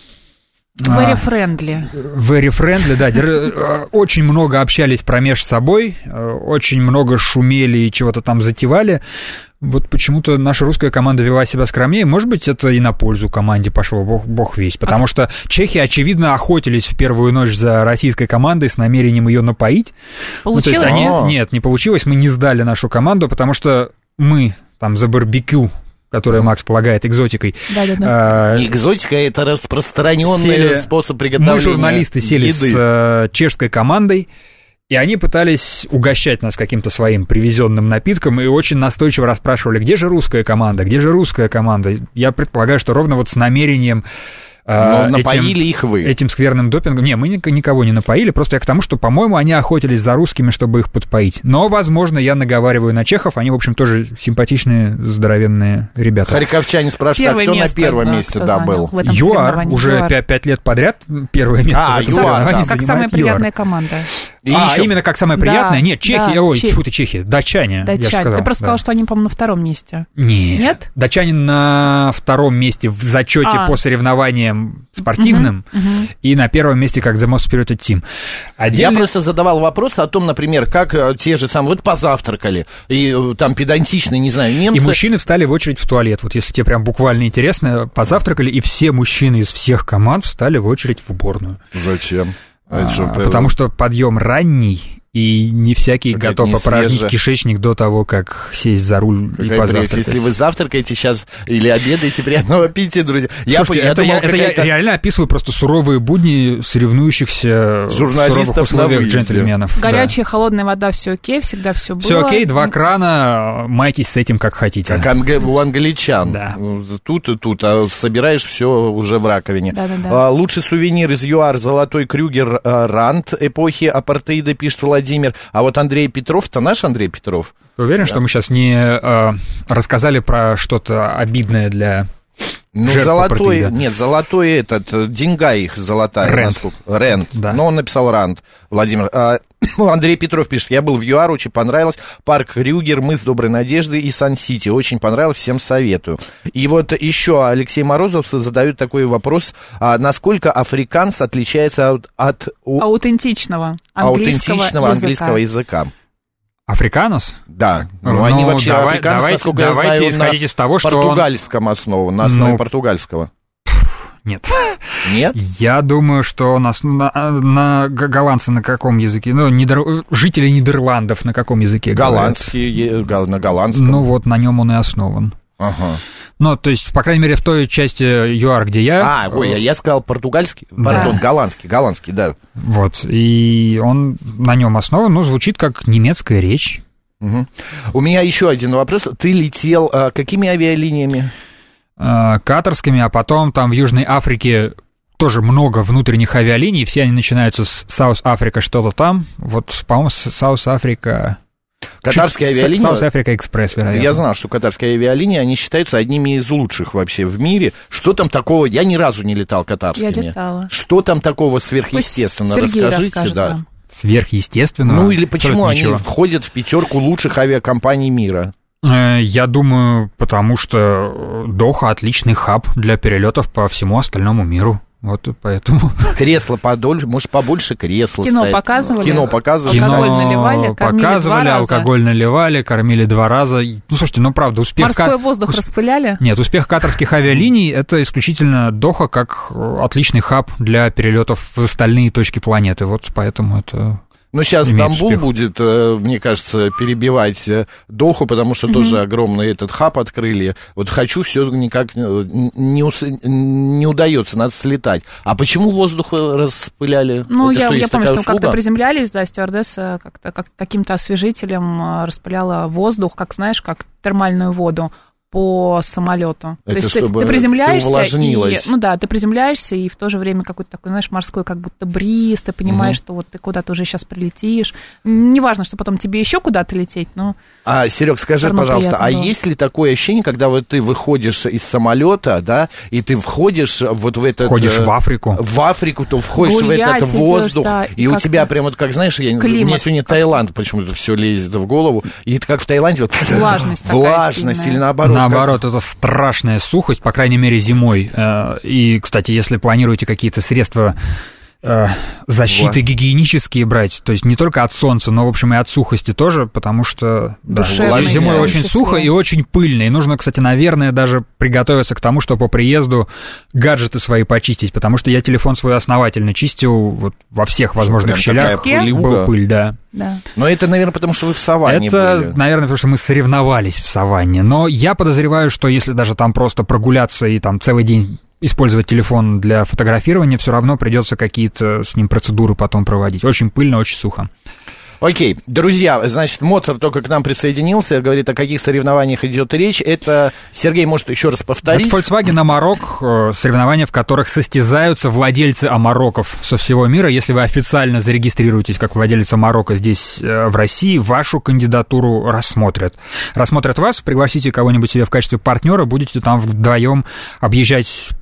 Very friendly. Very friendly, да. Очень много общались промеж собой, очень много шумели и чего-то там затевали. Вот почему-то наша русская команда вела себя скромнее. Может быть, это и на пользу команде пошло, бог, бог весть. Потому а... что чехи, очевидно, охотились в первую ночь за российской командой с намерением ее напоить. Получилось? Ну, то есть они... Нет, не получилось. Мы не сдали нашу команду, потому что мы там за барбекю, которое Макс полагает экзотикой. Да-да-да. А, экзотика — это распространенный сели... способ приготовления Мы, журналисты, сели еды. с uh, чешской командой, и они пытались угощать нас каким-то своим привезенным напитком и очень настойчиво расспрашивали, где же русская команда, где же русская команда. Я предполагаю, что ровно вот с намерением... Но напоили этим, их вы. Этим скверным допингом. Не, мы никого не напоили, просто я к тому, что, по-моему, они охотились за русскими, чтобы их подпоить. Но, возможно, я наговариваю на чехов, они, в общем, тоже симпатичные, здоровенные ребята. Харьковчане спрашивают, а кто место, на первом да, месте да, был? ЮАР уже пять лет подряд первое место. А, ЮАР, да. Как самая приятная команда. И а, еще... именно как самая приятная? Да, Нет, чехи, да, ой, чехи. Фу ты, чехи, датчане, датчане. Я же сказал. Ты просто да. сказал, что они, по-моему, на втором месте. Нет. Нет? Датчане на втором месте в зачете а. по соревнованиям мероприятием спортивным, uh-huh. Uh-huh. и на первом месте как The Most Spirited Team. Отдельно... Я просто задавал вопрос о том, например, как те же самые, вот позавтракали, и там педантичные, не знаю, немцы... И мужчины встали в очередь в туалет, вот если тебе прям буквально интересно, позавтракали, и все мужчины из всех команд встали в очередь в уборную. Зачем? А, потому что подъем ранний, и не всякий как готов опорожнить кишечник до того, как сесть за руль Какая и позавтракать. Прелесть. Если вы завтракаете сейчас или обедаете, приятного аппетита, друзья. Я, Слушайте, я это, думал, я, это я реально описываю просто суровые будни соревнующихся журналистов в суровых условиях джентльменов. Горячая, да. холодная вода, все окей, всегда все было. Все окей, два крана, майтесь с этим как хотите. Как анг... у англичан. Да. Тут и тут, а собираешь все уже в раковине. Да, да, да. А, лучший сувенир из ЮАР — золотой Крюгер Рант эпохи апартеида, пишет Владимир. А вот Андрей Петров-то наш Андрей Петров. Ты уверен, да. что мы сейчас не э, рассказали про что-то обидное для ну, жертв золотой, апартеида? Нет, золотой этот, деньга их золотая. Рент. Рент, да. Но он написал Рант, Владимир. А, Андрей Петров пишет: я был в ЮАР, очень понравилось. Парк Крюгер, мыс Доброй Надежды и Сан-Сити. Очень понравилось, всем советую. И вот еще Алексей Морозов задает такой вопрос: а насколько африканс отличается от... от аутентичного английского, аутентичного языка. английского языка? Африканус? Да. Ну, ну они вообще давай, африканцы, давайте, насколько давайте я знаю, исходить на из того, что португальском он... основан, на основе ну... португальского. Нет. Нет? Я думаю, что у нас на, на голландцы на каком языке? Ну, нидер... жители Нидерландов на каком языке Голландский, говорят? На голландском. Ну вот, на нем он и основан. Ага. Ну, то есть, по крайней мере, в той части ЮАР, где я... А, ой, я, я сказал португальский, пардон, да. голландский, голландский, да. Вот, и он на нем основан, ну, звучит как немецкая речь. Угу. У меня еще один вопрос. Ты летел а, какими авиалиниями? А, катарскими, а потом там в Южной Африке тоже много внутренних авиалиний, все они начинаются с South Africa, что-то там. Вот, по-моему, South Africa... Катарские авиалинии... South Africa Express, вероятно. Я знал, что катарские авиалинии, они считаются одними из лучших вообще в мире. Что там такого? Я ни разу не летал катарскими. Я летала. Что там такого сверхъестественного? Расскажите, да. Нам. Сверхъестественного? Ну или почему они ничего. входят в пятерку лучших авиакомпаний мира? Я думаю, потому что Доха отличный хаб для перелетов по всему остальному миру. Вот и поэтому. Кресло подольше, может, побольше кресла Кино ставить. показывали. Кино показывали. Алкоголь наливали, кормили показывали, два раза. алкоголь наливали, кормили два раза. Ну, слушайте, ну, правда, успех... Морской ка... воздух Усп... распыляли? Нет, успех катарских авиалиний — это исключительно Доха как отличный хаб для перелетов в остальные точки планеты. Вот поэтому это... Ну, сейчас имеет Стамбул успех. будет, мне кажется, перебивать Доху, потому что mm-hmm. тоже огромный этот хаб открыли. Вот хочу, все никак не, ус... не удается, надо слетать. А почему воздух распыляли? Ну, Это я, что, я есть помню, такая что услуга? как-то приземлялись, да, стюардесса как-то как, каким-то освежителем распыляла воздух, как, знаешь, как термальную воду по самолету. Это то есть чтобы ты, ты приземляешься, ты увлажнилась. и, ну да, ты приземляешься, и в то же время какой-то такой, знаешь, морской как будто бриз, ты понимаешь, угу. что вот ты куда-то уже сейчас прилетишь. Неважно, что потом тебе еще куда-то лететь, но... А, Серег, скажи, пожалуйста, а было. есть ли такое ощущение, когда вот ты выходишь из самолета, да, и ты входишь вот в этот... Входишь в Африку. В Африку, то входишь Гулять в этот идёшь, воздух, да, и, и у как-то... тебя прям вот, как, знаешь, я, мне сегодня как... Таиланд почему-то все лезет в голову, и это как в Таиланде... Вот, влажность такая Влажность, сильная. или наоборот. Наоборот, как... это страшная сухость, по крайней мере, зимой. И, кстати, если планируете какие-то средства защиты Влад. гигиенические брать, то есть не только от солнца, но, в общем, и от сухости тоже, потому что да, зимой очень сухо и очень пыльно. И нужно, кстати, наверное, даже приготовиться к тому, что по приезду гаджеты свои почистить, потому что я телефон свой основательно чистил вот во всех возможных щелях. Была пыль, да. Да. Но это, наверное, потому что вы в саванне Это, были. наверное, потому что мы соревновались в саванне. Но я подозреваю, что если даже там просто прогуляться и там целый день использовать телефон для фотографирования, все равно придется какие-то с ним процедуры потом проводить. Очень пыльно, очень сухо. Окей, друзья, значит, Моцарт только к нам присоединился, говорит, о каких соревнованиях идет речь. Это, Сергей, может, еще раз повторить? Это Volkswagen Amarok, соревнования, в которых состязаются владельцы Амароков со всего мира. Если вы официально зарегистрируетесь как владелец Амарока здесь, в России, вашу кандидатуру рассмотрят. Рассмотрят вас, пригласите кого-нибудь себе в качестве партнера, будете там вдвоем объезжать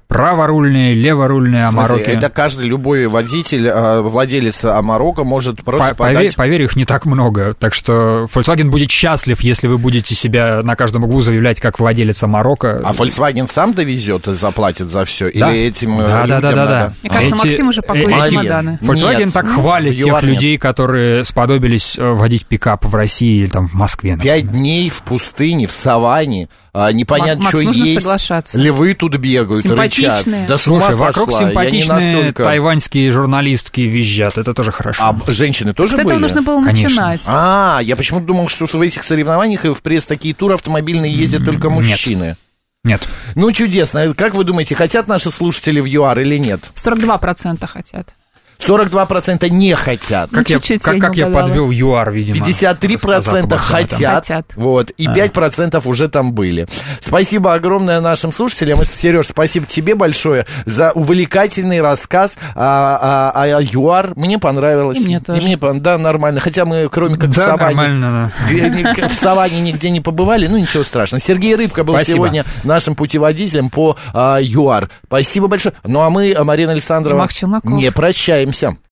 праворульные, леворульные Амароки. Это каждый, любой водитель, владелец Амарока может просто По- подать... Поверь, поверь, их не так много, так что Volkswagen будет счастлив, если вы будете себя на каждом углу заявлять как владелец Амарока. А Volkswagen сам довезет и заплатит за все? Да. Или этим да, людям да, да, да, надо? да. Мне кажется, Эти- Максим уже пакует эти- чемоданы. Volkswagen Нет, так ну, хвалит ЮАР тех нет. людей, которые сподобились э, водить пикап в России или там в Москве. например. Пять дней в пустыне, в саванне, а, непонятно, Макс, что нужно есть. соглашаться. Львы тут бегают, рычат. Симпатичные. Да с ума Слушай, вокруг сошла, я не симпатичные настолько... тайваньские журналистки визжат, это тоже хорошо. А б- женщины тоже С этого были? нужно было Конечно. начинать. А, я почему-то думал, что в этих соревнованиях и в пресс такие туры автомобильные ездят только мужчины. Нет. Ну, чудесно. Как вы думаете, хотят наши слушатели в ЮАР или нет? сорок два процента хотят. сорок два процента не хотят. Ну, Как я, чуть-чуть как, я как не я угадала. подвел ЮАР, видимо. пятьдесят три процента рассказав обо всем этом. хотят, Хотят. вот, и пять процентов уже там были. Спасибо огромное нашим слушателям. И, Сереж, спасибо тебе большое за увлекательный рассказ о, о, о ЮАР. Мне понравилось. И мне тоже. мне пон- да, нормально. Хотя мы, кроме как Да, в саванне, нормально, г- ни- в саванне нигде не побывали, ну ничего страшного. Сергей Рыбка был Спасибо. сегодня нашим путеводителем по а, ЮАР. Спасибо большое. Ну а мы, Марина Александрова, И Макс Челноков. не прощаемся.